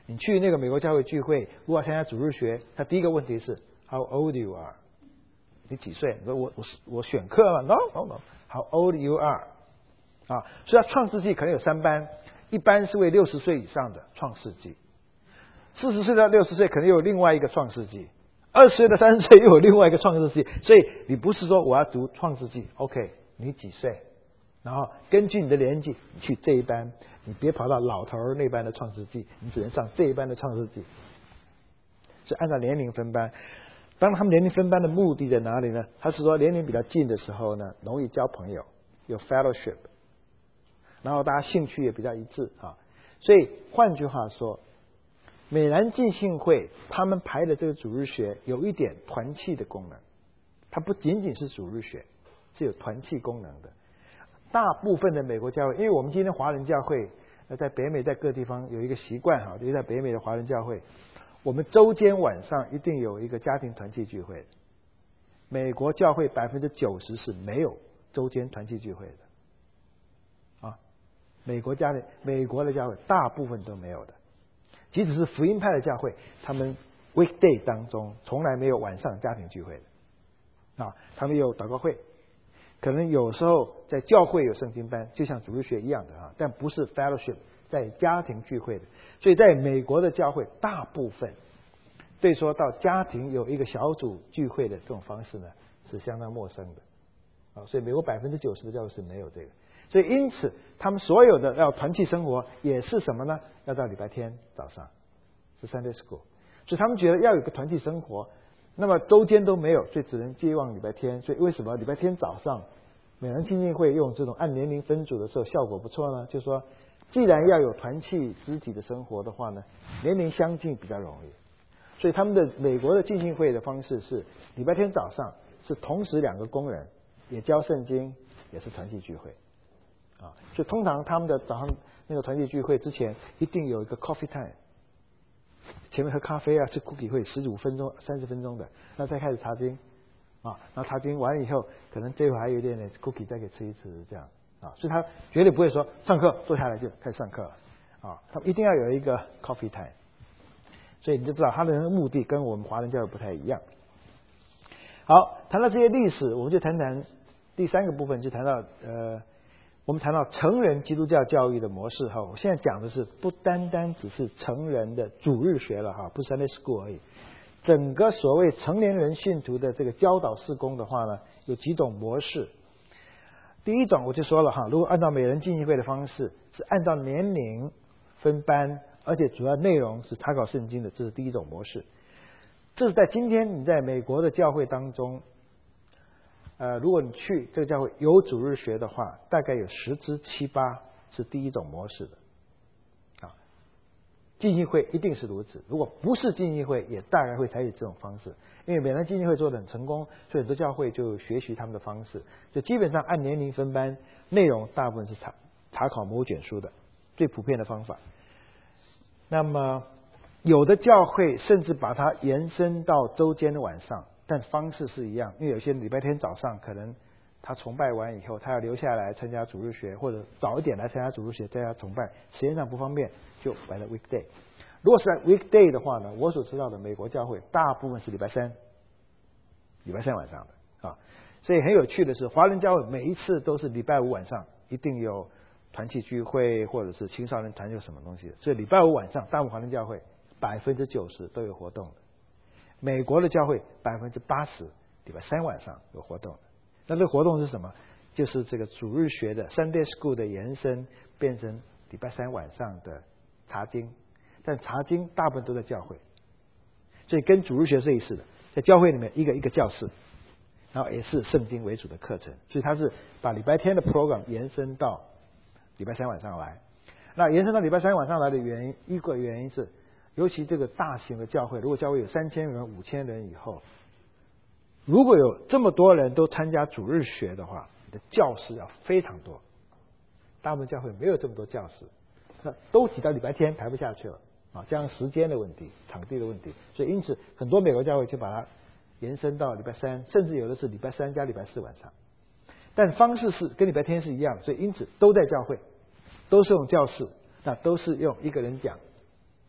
你去那个美国教会聚会，如果要参加主日学，他第一个问题是 How old you are？ 你几岁？你说我我我选课了 ？No no no。How old you are？ 啊，所以他创世纪可能有三班，一班是为六十岁以上的创世纪，四十岁到六十岁可能有另外一个创世纪，二十岁到三十岁又有另外一个创世纪。所以你不是说我要读创世纪 ，OK？ 你几岁？然后根据你的年纪，你去这一班，你别跑到老头那班的创世纪，你只能上这一班的创世纪。是按照年龄分班。当然他们年龄分班的目的在哪里呢？他是说年龄比较近的时候呢，容易交朋友，有 fellowship， 然后大家兴趣也比较一致啊。所以换句话说，美南浸信会他们排的这个主日学有一点团契的功能，它不仅仅是主日学，是有团契功能的。大部分的美国教会，因为我们今天华人教会在北美在各地方有一个习惯哈，就是在北美的华人教会，我们周间晚上一定有一个家庭团契聚会。美国教会百分之九十是没有周间团契聚会的啊，美国家里美国的教会大部分都没有的，即使是福音派的教会，他们 weekday 当中从来没有晚上家庭聚会的啊，他们有祷告会。可能有时候在教会有圣经班，就像主日学一样的啊，但不是 fellowship， 在家庭聚会的。所以在美国的教会，大部分对说到家庭有一个小组聚会的这种方式呢，是相当陌生的啊。所以美国百分之九十的教会是没有这个。所以因此，他们所有的要团契生活也是什么呢？要到礼拜天早上是 Sunday School， 所以他们觉得要有个团契生活。那么周间都没有，所以只能接望礼拜天。所以为什么礼拜天早上美南浸信会用这种按年龄分组的时候效果不错呢？就是说，既然要有团契肢体的生活的话呢，年龄相近比较容易。所以他们的美国的浸信会的方式是礼拜天早上是同时两个工人也教圣经，也是团契聚会啊。所以通常他们的早上那个团契聚会之前一定有一个 coffee time。前面喝咖啡啊，吃 cookie 会十五分钟、三十分钟的，那再开始查经啊，然后查经完了以后，可能最后还有一点点 cookie 再给吃一吃这样啊，所以他绝对不会说上课坐下来就开始上课了啊，他们一定要有一个 coffee time， 所以你就知道他的目的跟我们华人教育不太一样。好，谈到这些历史，我们就谈谈第三个部分，就谈到呃。我们谈到成人基督教教育的模式哈，我现在讲的是不单单只是成人的主日学了哈，不是 Sunday School 而已。整个所谓成年人信徒的这个教导事工的话呢，有几种模式。第一种我就说了哈，如果按照美人浸信会的方式，是按照年龄分班，而且主要内容是查考圣经的，这是第一种模式。这是在今天你在美国的教会当中。呃，如果你去这个教会有主日学的话，大概有十之七八是第一种模式的啊。浸信会一定是如此，如果不是浸信会，也大概会采取这种方式。因为美南浸信会做得很成功，所以很多教会就学习他们的方式，就基本上按年龄分班，内容大部分是查查考某卷书的最普遍的方法。那么有的教会甚至把它延伸到周间的晚上。但方式是一样，因为有些礼拜天早上可能他崇拜完以后，他要留下来参加主日学，或者早一点来参加主日学，在家崇拜，时间上不方便，就摆在 weekday。如果是在 weekday 的话呢，我所知道的美国教会大部分是礼拜三，礼拜三晚上的啊。所以很有趣的是，华人教会每一次都是礼拜五晚上一定有团契聚会，或者是青少年团有什么东西的，所以礼拜五晚上大部分华人教会百分之九十都有活动的。美国的教会百分之八十礼拜三晚上有活动的，那这个活动是什么？就是这个主日学的 Sunday School 的延伸，变成礼拜三晚上的查经，但查经大部分都在教会，所以跟主日学是类似的，在教会里面一个一个教室，然后也是圣经为主的课程，所以它是把礼拜天的 program 延伸到礼拜三晚上来。那延伸到礼拜三晚上来的原因，一个原因是。尤其这个大型的教会，如果教会有三千人、五千人以后，如果有这么多人都参加主日学的话，你的教室要非常多。大部分教会没有这么多教室，那都挤到礼拜天排不下去了啊，这样时间的问题、场地的问题，所以因此很多美国教会就把它延伸到礼拜三，甚至有的是礼拜三加礼拜四晚上。但方式是跟礼拜天是一样，所以因此都在教会，都是用教室，那都是用一个人讲。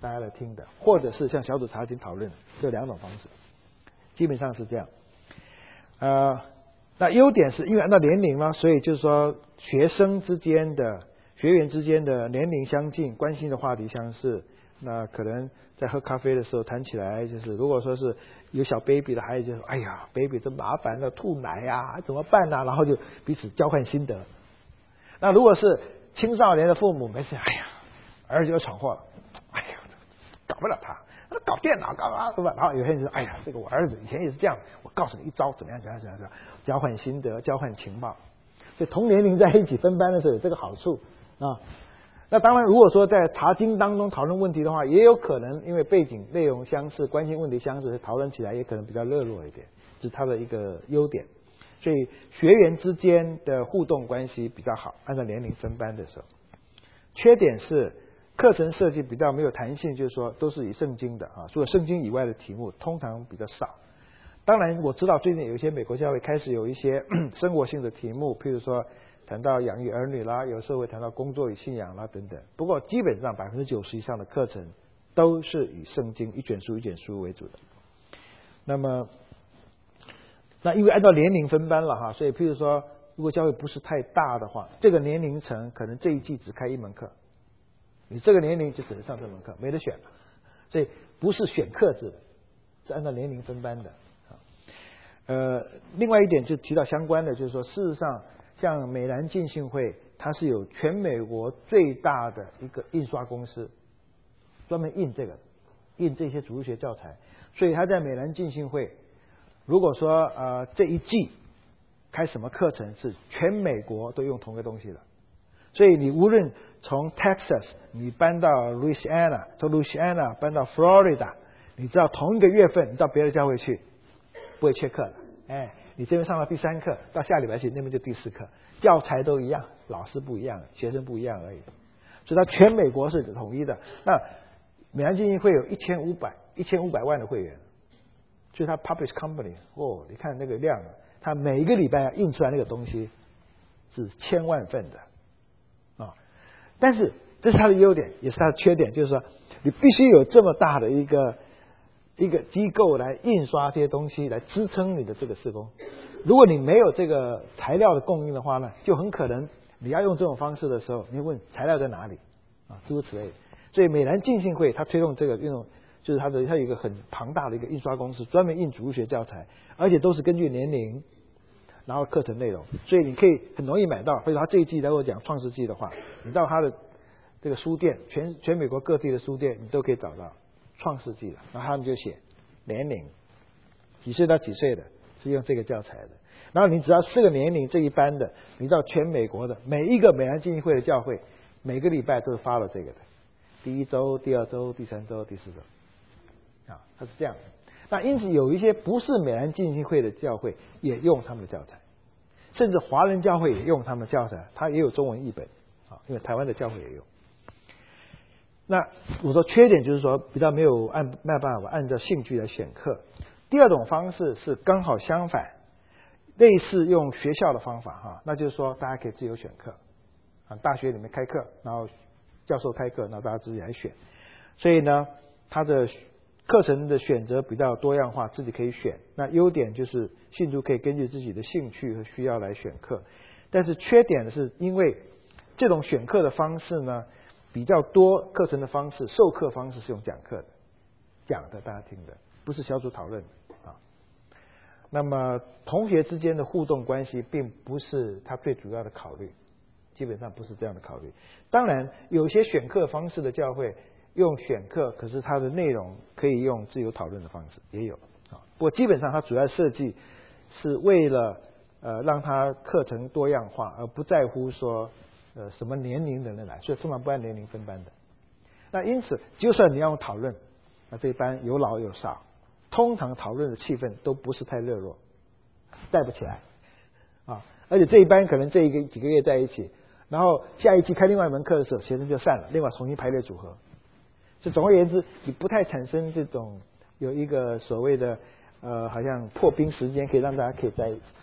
大家来听的，或者是像小组查经讨论的，这两种方式，基本上是这样。呃，那优点是因为按照年龄嘛，所以就是说学生之间的学员之间的年龄相近，关心的话题相似，那可能在喝咖啡的时候谈起来，就是如果说是有小 baby 的孩子，就说哎呀 baby 真麻烦了，吐奶啊怎么办啊，然后就彼此交换心得。那如果是青少年的父母，没事，哎呀儿子又闯祸了，哎呀搞不了他，搞电脑干嘛对吧？然后有些人说哎呀这个我儿子以前也是这样，我告诉你一招怎么样怎么样怎么样，交换心得，交换情报。所以同年龄在一起分班的时候有这个好处啊。那当然如果说在查经当中讨论问题的话，也有可能因为背景内容相似，关心问题相似，讨论起来也可能比较热络一点，这是它的一个优点。所以学员之间的互动关系比较好，按照年龄分班的时候。缺点是课程设计比较没有弹性，就是说都是以圣经的啊，除了圣经以外的题目通常比较少。当然我知道最近有一些美国教会开始有一些生活性的题目，譬如说谈到养育儿女啦，有时候会谈到工作与信仰啦等等。不过基本上百分之九十以上的课程都是以圣经一卷书一卷书为主的。那么那因为按照年龄分班了哈，所以譬如说如果教会不是太大的话，这个年龄层可能这一季只开一门课，你这个年龄就只能上这门课，没得选了。所以不是选课制的，是按照年龄分班的。呃，另外一点就提到相关的，就是说事实上像美兰浸信会，它是有全美国最大的一个印刷公司，专门印这个印这些主日学教材，所以它在美兰浸信会如果说呃这一季开什么课程是全美国都用同一个东西的，所以你无论从 Texas 你搬到 Louisiana， 从 Louisiana 搬到 Florida， 你知道同一个月份你到别的教会去不会缺课的，哎，你这边上到第三课，到下礼拜去那边就第四课，教材都一样，老师不一样，学生不一样而已，所以它全美国是统一的。那美兰浸信会有一千五百一千五百万的会员，所以它 publish company 哦，你看那个量，它每一个礼拜印出来那个东西是千万份的啊。但是这是它的优点，也是它的缺点，就是说你必须有这么大的一个一个机构来印刷这些东西，来支撑你的这个事工。如果你没有这个材料的供应的话呢，就很可能你要用这种方式的时候，你会问材料在哪里啊，诸如此类。所以美兰浸信会它推动这个运动，就是它的它有一个很庞大的一个印刷公司，专门印主日学教材，而且都是根据年龄，然后课程内容，所以你可以很容易买到。或者他这一季如果讲创世纪的话，你到他的这个书店，全全美国各地的书店你都可以找到创世纪的，然后他们就写年龄，几岁到几岁的是用这个教材的。然后你只要四个年龄这一班的，你到全美国的每一个美兰浸信会的教会，每个礼拜都是发了这个的，第一周、第二周、第三周、第四周，啊，它是这样的。那因此有一些不是美兰浸信会的教会也用他们的教材，甚至华人教会也用他们的教材，它也有中文译本啊，因为台湾的教会也有。那我说缺点就是说比较没有按没有办法按照兴趣来选课。第二种方式是刚好相反，类似用学校的方法哈，那就是说大家可以自由选课啊，大学里面开课，然后教授开课，然后大家自己来选。所以呢，它的课程的选择比较多样化，自己可以选。那优点就是信徒可以根据自己的兴趣和需要来选课，但是缺点是因为这种选课的方式呢比较多，课程的方式授课方式是用讲课的，讲的大家听的，不是小组讨论啊。那么同学之间的互动关系并不是他最主要的考虑，基本上不是这样的考虑。当然有些选课方式的教会用选课，可是它的内容可以用自由讨论的方式也有啊。不过基本上它主要设计是为了呃让它课程多样化，而不在乎说呃什么年龄的人来，所以通常不按年龄分班的。那因此就算你要讨论，那这一班有老有少，通常讨论的气氛都不是太热络，带不起来啊。而且这一班可能这一个几个月在一起，然后下一期开另外一门课的时候，学生就散了，另外重新排列组合。就总而言之，你不太产生这种有一个所谓的呃，好像破冰时间可以让大家可以在一起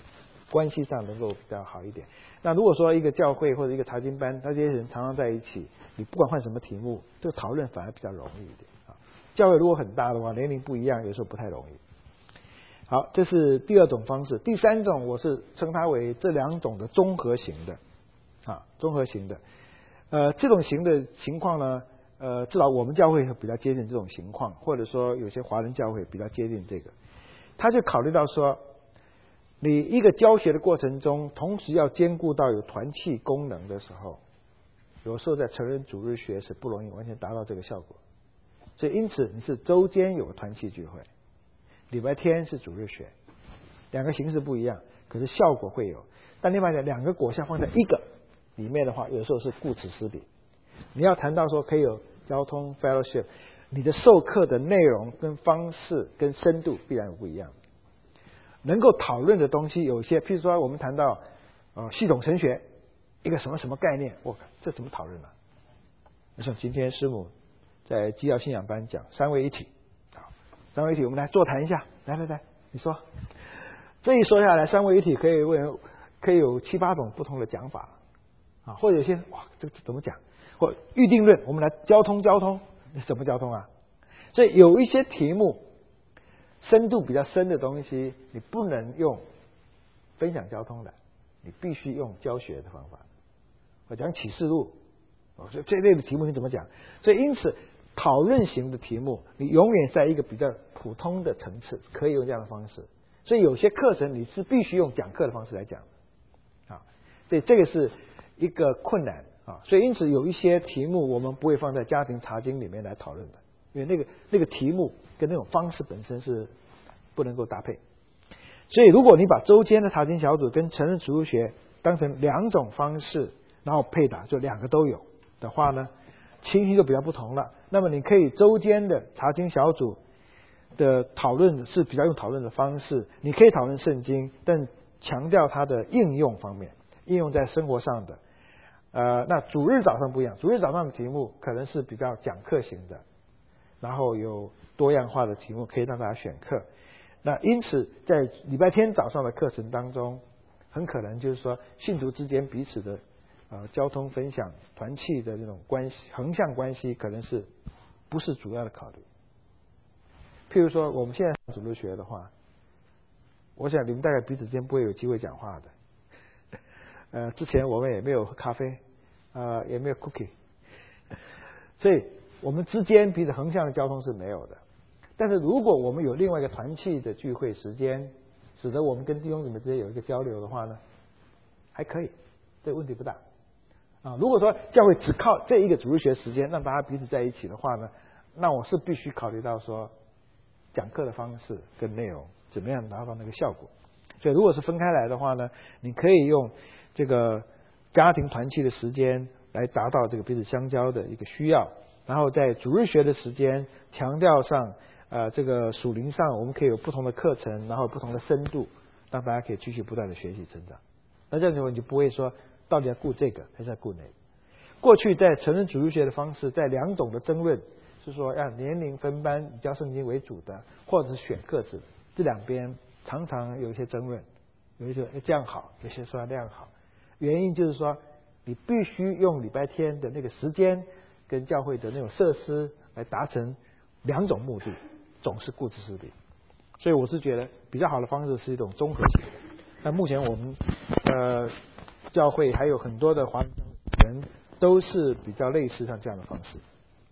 关系上能够比较好一点。那如果说一个教会或者一个查经班，他这些人常常在一起，你不管换什么题目，这个讨论反而比较容易一点啊。教会如果很大的话，年龄不一样，有时候不太容易。好，这是第二种方式。第三种，我是称它为这两种的综合型的啊，综合型的。呃，这种型的情况呢，呃，至少我们教会比较接近这种情况，或者说有些华人教会比较接近这个。他就考虑到说，你一个教学的过程中，同时要兼顾到有团契功能的时候，有时候在成人主日学是不容易完全达到这个效果。所以因此你是周间有团契聚会，礼拜天是主日学，两个形式不一样，可是效果会有。但另外讲，两个果效放在一个里面的话，有时候是顾此失彼。你要谈到说可以有交通 fellowship， 你的授课的内容跟方式跟深度必然有不一样。能够讨论的东西有一些，譬如说我们谈到呃系统神学一个什么什么概念，我靠，这怎么讨论呢？就像今天师母在基要信仰班讲三位一体，好，三位一体我们来座谈一下，来来来，你说，这一说下来，三位一体可以为可以有七八种不同的讲法啊，或者有些哇，这怎么讲？或预定论，我们来交通交通，什么交通啊？所以有一些题目深度比较深的东西，你不能用分享交通的，你必须用教学的方法。我讲启示录，我说这类的题目你怎么讲？所以因此讨论型的题目，你永远在一个比较普通的层次，可以用这样的方式。所以有些课程你是必须用讲课的方式来讲啊，所以这个是一个困难啊。所以因此有一些题目我们不会放在家庭查经里面来讨论的，因为那个那个题目跟那种方式本身是不能够搭配。所以如果你把周间的查经小组跟成人主日学当成两种方式，然后配搭，就两个都有的话呢，情形就比较不同了。那么你可以周间的查经小组的讨论是比较用讨论的方式，你可以讨论圣经，但强调它的应用方面，应用在生活上的。呃，那主日早上不一样，主日早上的题目可能是比较讲课型的，然后有多样化的题目可以让大家选课。那因此在礼拜天早上的课程当中，很可能就是说信徒之间彼此的呃交通分享、团契的这种关系、横向关系，可能是不是主要的考虑。譬如说我们现在上主日学的话，我想你们大概彼此间不会有机会讲话的。呃，之前我们也没有喝咖啡，呃，也没有 cookie， 所以我们之间彼此横向的交通是没有的。但是如果我们有另外一个团契的聚会时间，使得我们跟弟兄姊妹之间有一个交流的话呢，还可以，这个问题不大啊。如果说教会只靠这一个主日学时间让大家彼此在一起的话呢，那我是必须考虑到说讲课的方式跟内容怎么样达到那个效果。所以如果是分开来的话呢，你可以用这个家庭团契的时间来达到这个彼此相交的一个需要，然后在主日学的时间强调上呃，这个属灵上我们可以有不同的课程，然后不同的深度，让大家可以继续不断的学习成长。那这样的话你就不会说到底要顾这个还是要顾那个。过去在成人主日学的方式，在两种的争论是说要年龄分班以教圣经为主的，或者是选课制，这两边常常有一些争论，有一些这样好，有些说那样好。原因就是说你必须用礼拜天的那个时间跟教会的那种设施来达成两种目的，总是顾此失彼。所以我是觉得比较好的方式是一种综合性的。那目前我们呃教会还有很多的华人都是比较类似像这样的方式。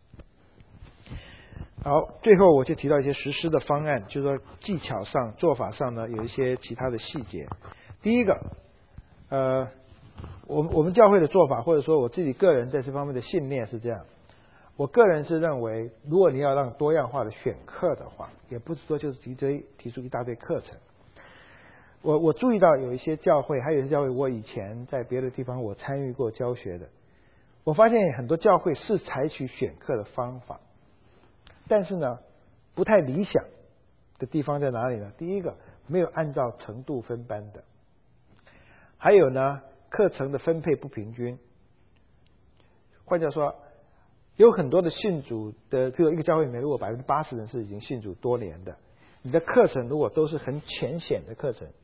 好，最后我就提到一些实施的方案，就是说技巧上、做法上呢有一些其他的细节。第一个，呃，我们我们教会的做法，或者说我自己个人在这方面的信念是这样。我个人是认为，如果你要让多样化的选课的话，也不是说就是提追提出一大堆课程。我我注意到有一些教会，还有一些教会，我以前在别的地方我参与过教学的，我发现很多教会是采取选课的方法，但是呢，不太理想的地方在哪里呢？第一个，没有按照程度分班的，还有呢，课程的分配不平均。换句话说，有很多的信主的，比如一个教会里面，如果百分之八十人是已经信主多年的，你的课程如果都是很浅显的课程，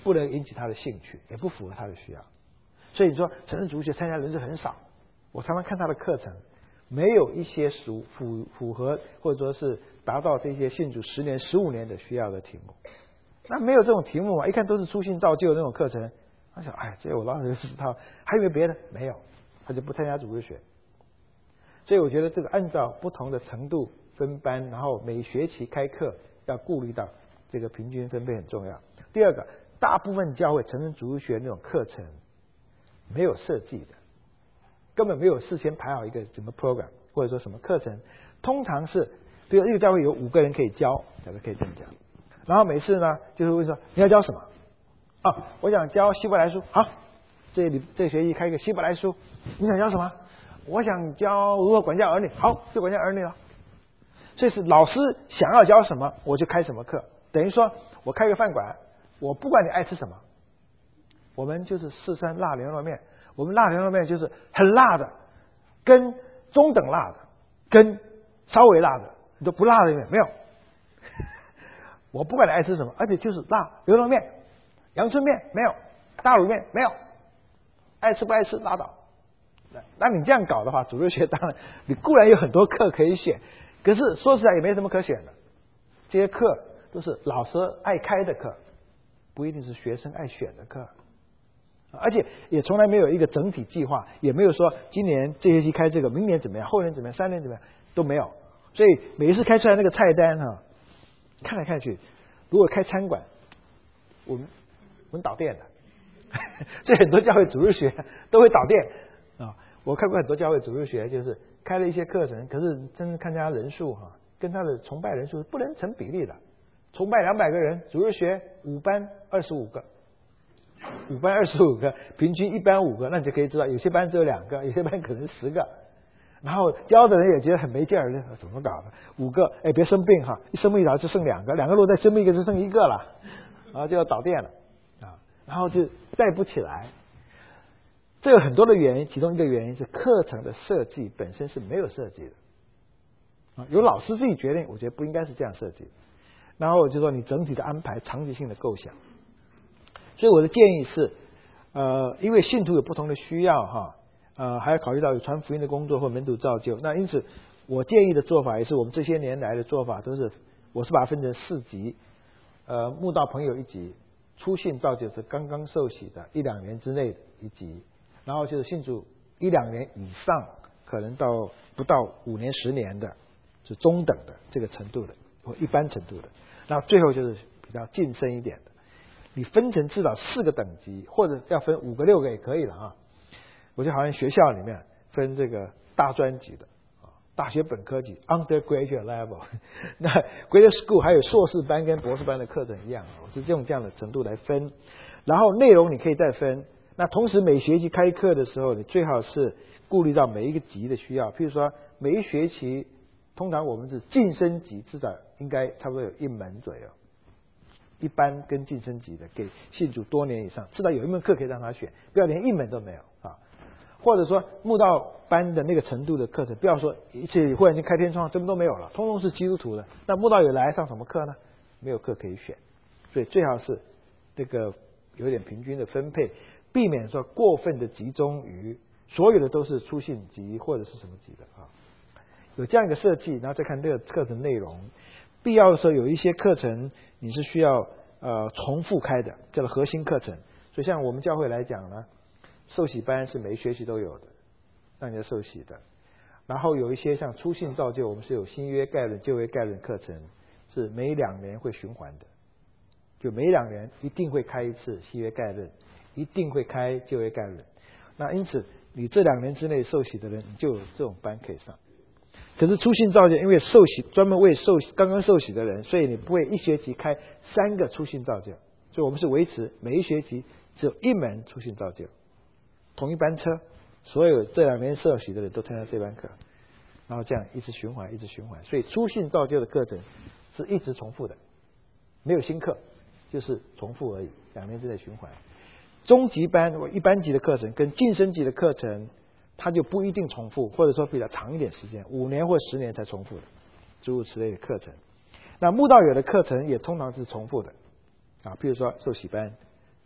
不能引起他的兴趣，也不符合他的需要。所以你说成人主日学参加人数很少，我常常看他的课程，没有一些符符符合或者说是达到这些信主十年、十五年的需要的题目。那没有这种题目嘛？一看都是初信造就的那种课程，他想，哎，这我老早就知道，还有没有别的？没有，他就不参加主日学。所以我觉得这个按照不同的程度分班，然后每学期开课要顾虑到这个平均分配很重要。第二个，大部分教会成人主日学那种课程没有设计的，根本没有事先排好一个什么 program 或者说什么课程，通常是比如一个教会有五个人可以教，假如可以这样讲，然后每次呢就是会说你要教什么啊？我想教希伯来书，好，这里这学期开一个希伯来书，你想教什么？我想教如何管教儿女，好，就管教儿女了。所以是老师想要教什么，我就开什么课。等于说我开个饭馆，我不管你爱吃什么，我们就是四川辣牛肉面，我们辣牛肉面就是很辣的，跟中等辣的，跟稍微辣的，你都不辣的没有。我不管你爱吃什么，而且就是辣牛肉面、阳春面没有，大卤面没有，爱吃不爱吃拉倒。那你这样搞的话，主日学当然你固然有很多课可以选，可是说实在也没什么可选的。这些课都是老师爱开的课，不一定是学生爱选的课，而且也从来没有一个整体计划，也没有说今年这学期开这个，明年怎么样，后年怎么样，三年怎么样都没有。所以每一次开出来那个菜单哈、啊，看来看去，如果开餐馆，我们我们倒店的，所以很多教会主日学都会倒店。啊，我看过很多教会主日学，就是开了一些课程，可是真正看他人数哈、啊，跟他的崇拜人数不能成比例的。崇拜两百个人，主日学五班二十五个，五班二十五个，平均一班五个，那你就可以知道，有些班只有两个，有些班可能十个。然后教的人也觉得很没劲儿，怎么搞的？五个，哎，别生病哈，一生病然后就剩两个，两个如果再生病一个就剩一个了，然后就要倒店了啊，然后就带不起来。这有很多的原因，其中一个原因是课程的设计本身是没有设计的啊，由老师自己决定，我觉得不应该是这样设计的。然后就说你整体的安排，长期性的构想。所以我的建议是，呃，因为信徒有不同的需要哈，呃，还要考虑到有传福音的工作或门徒造就。那因此，我建议的做法也是我们这些年来的做法，都是我是把它分成四级，呃，慕道朋友一级，初信造就是刚刚受洗的一两年之内的一级。然后就是信主一两年以上，可能到不到五年、十年的，是中等的这个程度的，或一般程度的。然后最后就是比较晋升一点的，你分成至少四个等级，或者要分五个、六个也可以了啊。我就好像学校里面分这个大专级的啊，大学本科级 （undergraduate level）， 那 graduate school 还有硕士班跟博士班的课程一样，我是用这样的程度来分。然后内容你可以再分。那同时每学期开课的时候，你最好是顾虑到每一个级的需要。譬如说每一学期，通常我们是晋升级，至少应该差不多有一门左右，一般跟晋升级的给信主多年以上，至少有一门课可以让他选，不要连一门都没有啊。或者说慕道班的那个程度的课程，不要说一次忽然间开天窗，什么都没有了，通通是基督徒的。那慕道友来上什么课呢？没有课可以选，所以最好是这个有点平均的分配。避免说过分的集中于所有的都是初信级或者是什么级的啊，有这样一个设计，然后再看这个课程内容。必要的时候有一些课程你是需要呃重复开的，叫做核心课程。所以像我们教会来讲呢，受洗班是每一学期都有的，让你要受洗的。然后有一些像初信造就，我们是有新约概论、旧约概论课程，是每两年会循环的，就每两年一定会开一次新约概论。一定会开旧约概论，那因此你这两年之内受洗的人，你就有这种班可以上。可是初信造就，因为受洗专门为受刚刚受洗的人，所以你不会一学期开三个初信造就，所以我们是维持每一学期只有一门初信造就，同一班车，所有这两年受洗的人都参加这班课，然后这样一直循环，一直循环。所以初信造就的课程是一直重复的，没有新课，就是重复而已，两年之内循环。中级班或一般级的课程跟晋升级的课程，它就不一定重复，或者说比较长一点时间，五年或十年才重复的，诸如此类的课程。那慕道友的课程也通常是重复的啊，比如说受洗班、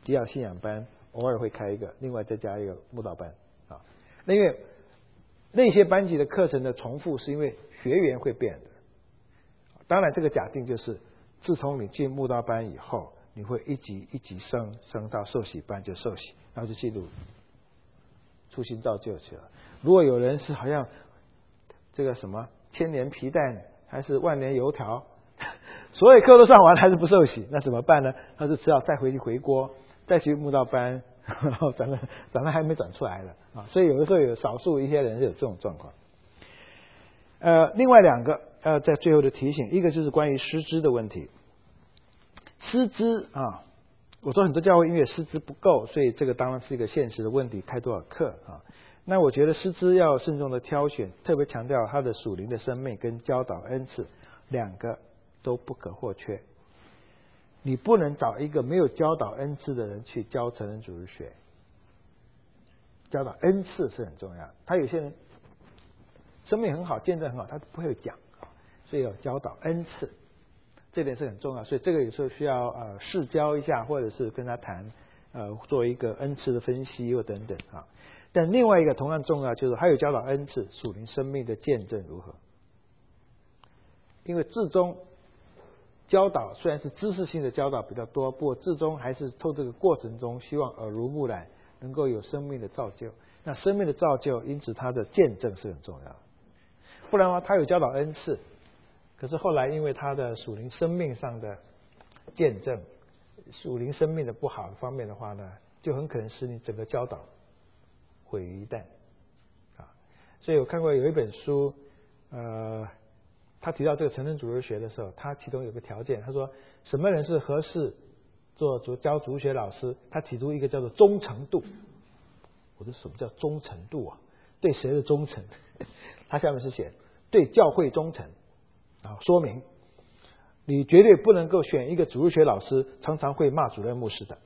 基要信仰班偶尔会开一个，另外再加一个慕道班啊。那因为那些班级的课程的重复，是因为学员会变的。当然，这个假定就是自从你进慕道班以后，你会一级一级升，升到受洗班就受洗，然后就进入初心造就去了。如果有人是好像这个什么千年皮蛋还是万年油条，所有课都上完还是不受洗，那怎么办呢？他就只好再回去回锅，再去慕道班，然后转了转了还没转出来了啊！所以有的时候有少数一些人是有这种状况。呃，另外两个呃，在最后的提醒，一个就是关于师资的问题。师资啊，我说很多教会因为师资不够，所以这个当然是一个现实的问题，开多少课啊？那我觉得师资要慎重的挑选，特别强调他的属灵的生命跟教导恩赐两个都不可或缺。你不能找一个没有教导恩赐的人去教成人主日学。教导恩赐是很重要，他有些人生命很好，见证很好，他不会讲，所以要教导恩赐，这点是很重要。所以这个有时候需要呃试教一下，或者是跟他谈，呃做一个恩赐的分析或等等啊。但另外一个同样重要，就是还有教导恩赐属灵生命的见证如何。因为至终教导虽然是知识性的教导比较多，不过至终还是透这个过程中，希望耳濡目染，能够有生命的造就。那生命的造就，因此他的见证是很重要的。不然的话，他有教导恩赐，可是后来因为他的属灵生命上的见证，属灵生命的不好的方面的话呢，就很可能使你整个教导毁于一旦啊。所以我看过有一本书，呃，他提到这个成人主日学的时候，他其中有个条件，他说什么人是合适做主教主日学老师？他提出一个叫做忠诚度。我说什么叫忠诚度啊？对谁的忠诚？他下面是写对教会忠诚啊，说明你绝对不能够选一个主日学老师常常会骂主任牧师的。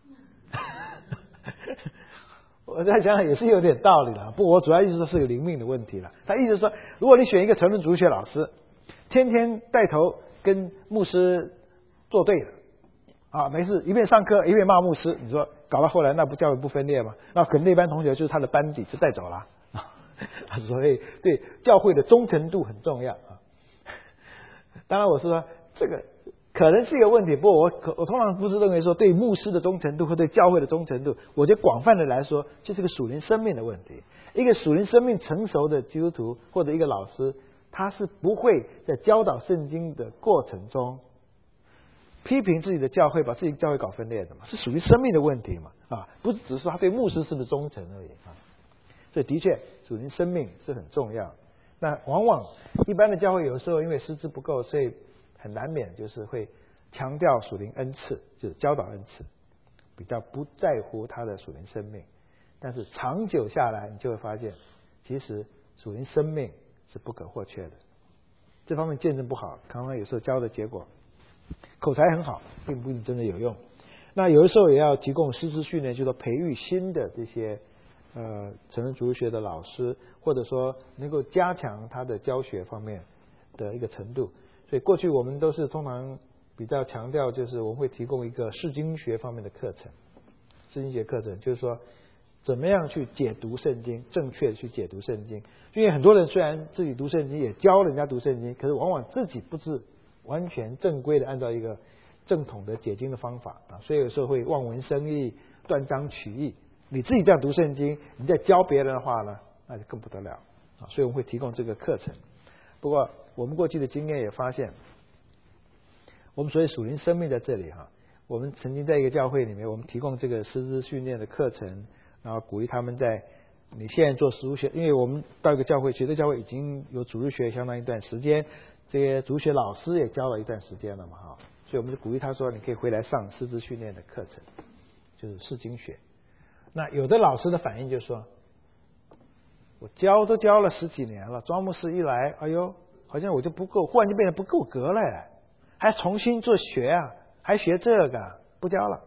我在想想也是有点道理了，不过我主要意思说是有灵命的问题了。他意思说，如果你选一个成人主日学老师，天天带头跟牧师作对的啊，没事一边上课一边骂牧师，你说搞到后来那不教会不分裂吗？那可能那班同学就是他的班底就带走了啊。所以对教会的忠诚度很重要啊。当然我是说这个可能是一个问题，不过我可我通常不是认为说对牧师的忠诚度或对教会的忠诚度，我觉得广泛的来说，就是个属灵生命的问题。一个属灵生命成熟的基督徒或者一个老师，他是不会在教导圣经的过程中批评自己的教会，把自己教会搞分裂的嘛，是属于生命的问题嘛啊，不是只是说他对牧师是不是忠诚而已啊。所以的确，属灵生命是很重要。那往往一般的教会有时候因为师资不够，所以很难免就是会强调属灵恩赐，就是教导恩赐，比较不在乎他的属灵生命。但是长久下来，你就会发现，其实属灵生命是不可或缺的。这方面见证不好，常常有时候教的结果，口才很好，并不一定真的有用。那有的时候也要提供师资训练，就是培育新的这些呃成人主日学的老师，或者说能够加强他的教学方面的一个程度。所以过去我们都是通常比较强调，就是我们会提供一个释经学方面的课程，释经学课程就是说怎么样去解读圣经，正确的去解读圣经。因为很多人虽然自己读圣经，也教人家读圣经，可是往往自己不是完全正规的按照一个正统的解经的方法啊，所以有时候会望文生义、断章取义。你自己这样读圣经，你在教别人的话呢，那就更不得了啊。所以我们会提供这个课程。不过我们过去的经验也发现，我们所谓属灵生命在这里哈，我们曾经在一个教会里面，我们提供这个师资训练的课程，然后鼓励他们在你现在做主日学，因为我们到一个教会，其实教会已经有主日学相当一段时间，这些主日学老师也教了一段时间了嘛哈，所以我们就鼓励他说，你可以回来上师资训练的课程，就是释经学。那有的老师的反应就说，我教都教了十几年了，庄牧师一来，哎呦，好像我就不够，忽然就变得不够格了，还重新做学啊，还学这个，不教了。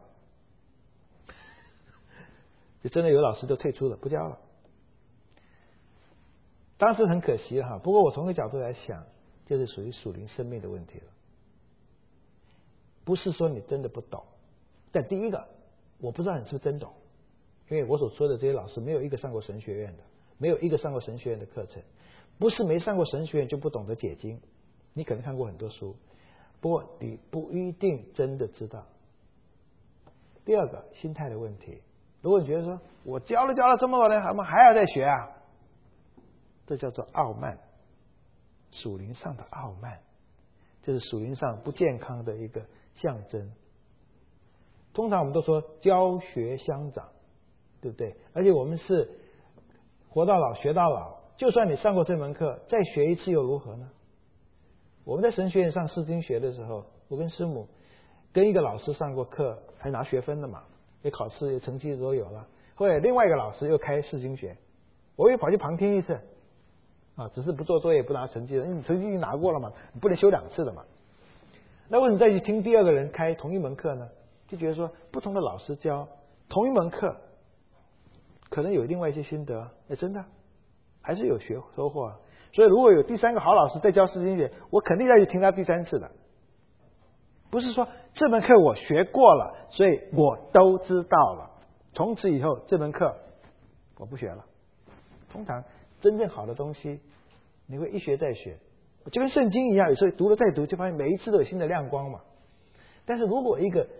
就真的有老师就退出了，不教了。当时很可惜哈，不过我从个角度来想，就是属于属灵生命的问题了。不是说你真的不懂，但第一个， 我不知道你是不是真懂，因为我所说的这些老师没有一个上过神学院的，没有一个上过神学院的课程，不是没上过神学院就不懂得解经，你可能看过很多书，不过你不一定真的知道。第二个，心态的问题，如果你觉得说我教了教了这么多年，他们还要再学啊，这叫做傲慢，属灵上的傲慢，这是属灵上不健康的一个象征。通常我们都说教学相长，对不对？而且我们是活到老学到老，就算你上过这门课，再学一次又如何呢？我们在神学院上诗经学的时候，我跟师母跟一个老师上过课，还拿学分的嘛，也考试也成绩都有了。后来另外一个老师又开诗经学，我又跑去旁听一次，啊，只是不做作业不拿成绩的，因为你成绩已经拿过了嘛，你不能修两次的嘛。那为什么再去听第二个人开同一门课呢？就觉得说不同的老师教同一门课，可能有另外一些心得，哎，真的还是有学收获啊。所以如果有第三个好老师在教诗经学，我肯定再去听他第三次的。不是说这门课我学过了，所以我都知道了，从此以后这门课我不学了。通常真正好的东西，你会一学再学，就跟圣经一样，有时候读了再读，就发现每一次都有新的亮光嘛。但是如果一个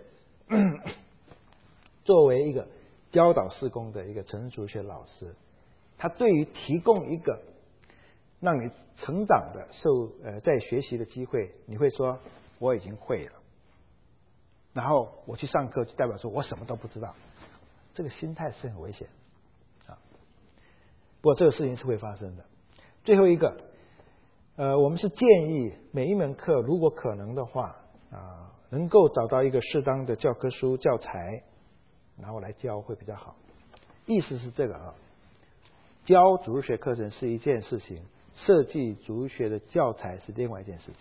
作为一个教导事工的一个成人主学老师，他对于提供一个让你成长的受呃在学习的机会，你会说我已经会了，然后我去上课就代表说我什么都不知道，这个心态是很危险啊。不过这个事情是会发生的。最后一个，呃，我们是建议每一门课如果可能的话啊，能够找到一个适当的教科书教材，然后来教会比较好。意思是这个啊，教主日学课程是一件事情，设计主日学的教材是另外一件事情。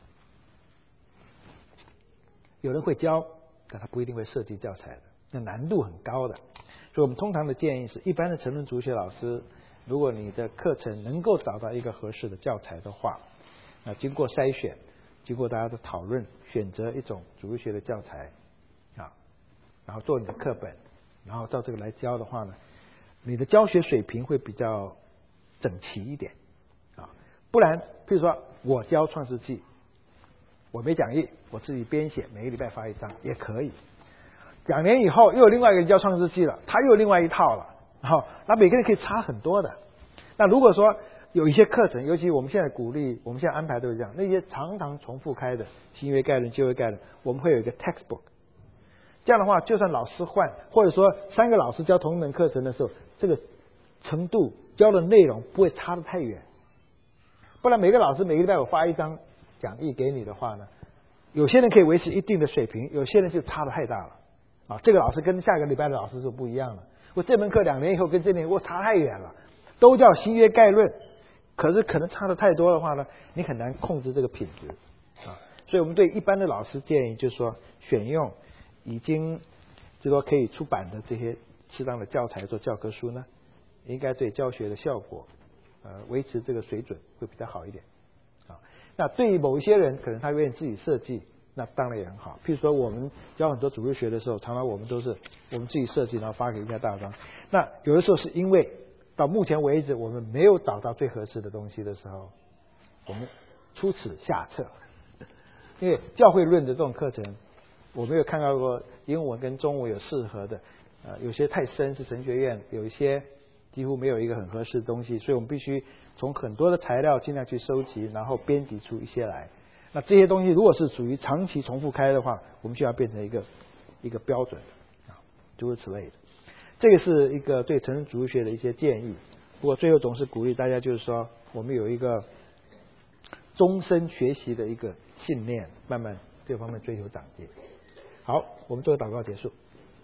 有人会教，但他不一定会设计教材的，那难度很高的。所以我们通常的建议是，一般的成人主日学老师，如果你的课程能够找到一个合适的教材的话，那经过筛选，经过大家的讨论，选择一种主日学的教材啊，然后做你的课本，然后照这个来教的话呢，你的教学水平会比较整齐一点啊。不然，譬如说我教创世纪，我没讲义，我自己编写，每个礼拜发一张也可以。两年以后又有另外一个人教创世纪了，他又有另外一套了，然后那每个人可以差很多的。那如果说有一些课程，尤其我们现在鼓励，我们现在安排都是这样，那些常常重复开的新约概论、旧约概论，我们会有一个 textbook。这样的话，就算老师换，或者说三个老师教同一门课程的时候，这个程度教的内容不会差得太远。不然每个老师每个礼拜我发一张讲义给你的话呢，有些人可以维持一定的水平，有些人就差得太大了啊！这个老师跟下个礼拜的老师就不一样了。我这门课两年以后跟这年我差太远了，都叫新约概论，可是可能差得太多的话呢，你很难控制这个品质啊。所以我们对一般的老师建议就是说，选用已经就说可以出版的这些适当的教材做教科书呢，应该对教学的效果呃维持这个水准会比较好一点啊。那对于某一些人，可能他愿意自己设计，那当然也很好。譬如说我们教很多主日学的时候，常常我们都是我们自己设计，然后发给一家大专。那有的时候是因为到目前为止我们没有找到最合适的东西的时候，我们出此下策。因为教会论的这种课程，我没有看到过英文跟中文有适合的，呃，有些太深是神学院，有一些几乎没有一个很合适的东西，所以我们必须从很多的材料尽量去收集，然后编辑出一些来。那这些东西如果是属于长期重复开的话，我们就要变成一个一个标准啊，诸如此类的。这个是一个对成人主日学的一些建议。不过最后总是鼓励大家，就是说我们有一个终身学习的一个信念，慢慢这方面追求长进。好，我们做个祷告结束。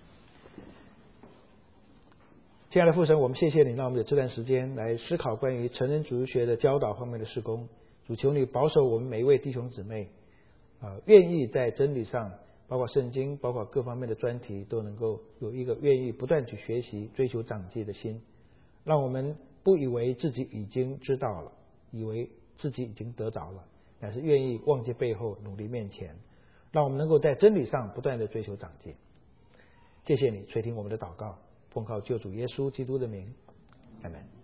亲爱的父神，我们谢谢你让我们有这段时间来思考关于成人主日学的教导方面的事工。主求你保守我们每一位弟兄姊妹啊、呃，愿意在真理上，包括圣经，包括各方面的专题，都能够有一个愿意不断去学习、追求长进的心。让我们不以为自己已经知道了，以为自己已经得着了，乃是愿意忘记背后，努力面前。让我们能够在真理上不断的追求长进。 谢谢你垂听我们的祷告，奉靠救主耶稣基督的名，阿们。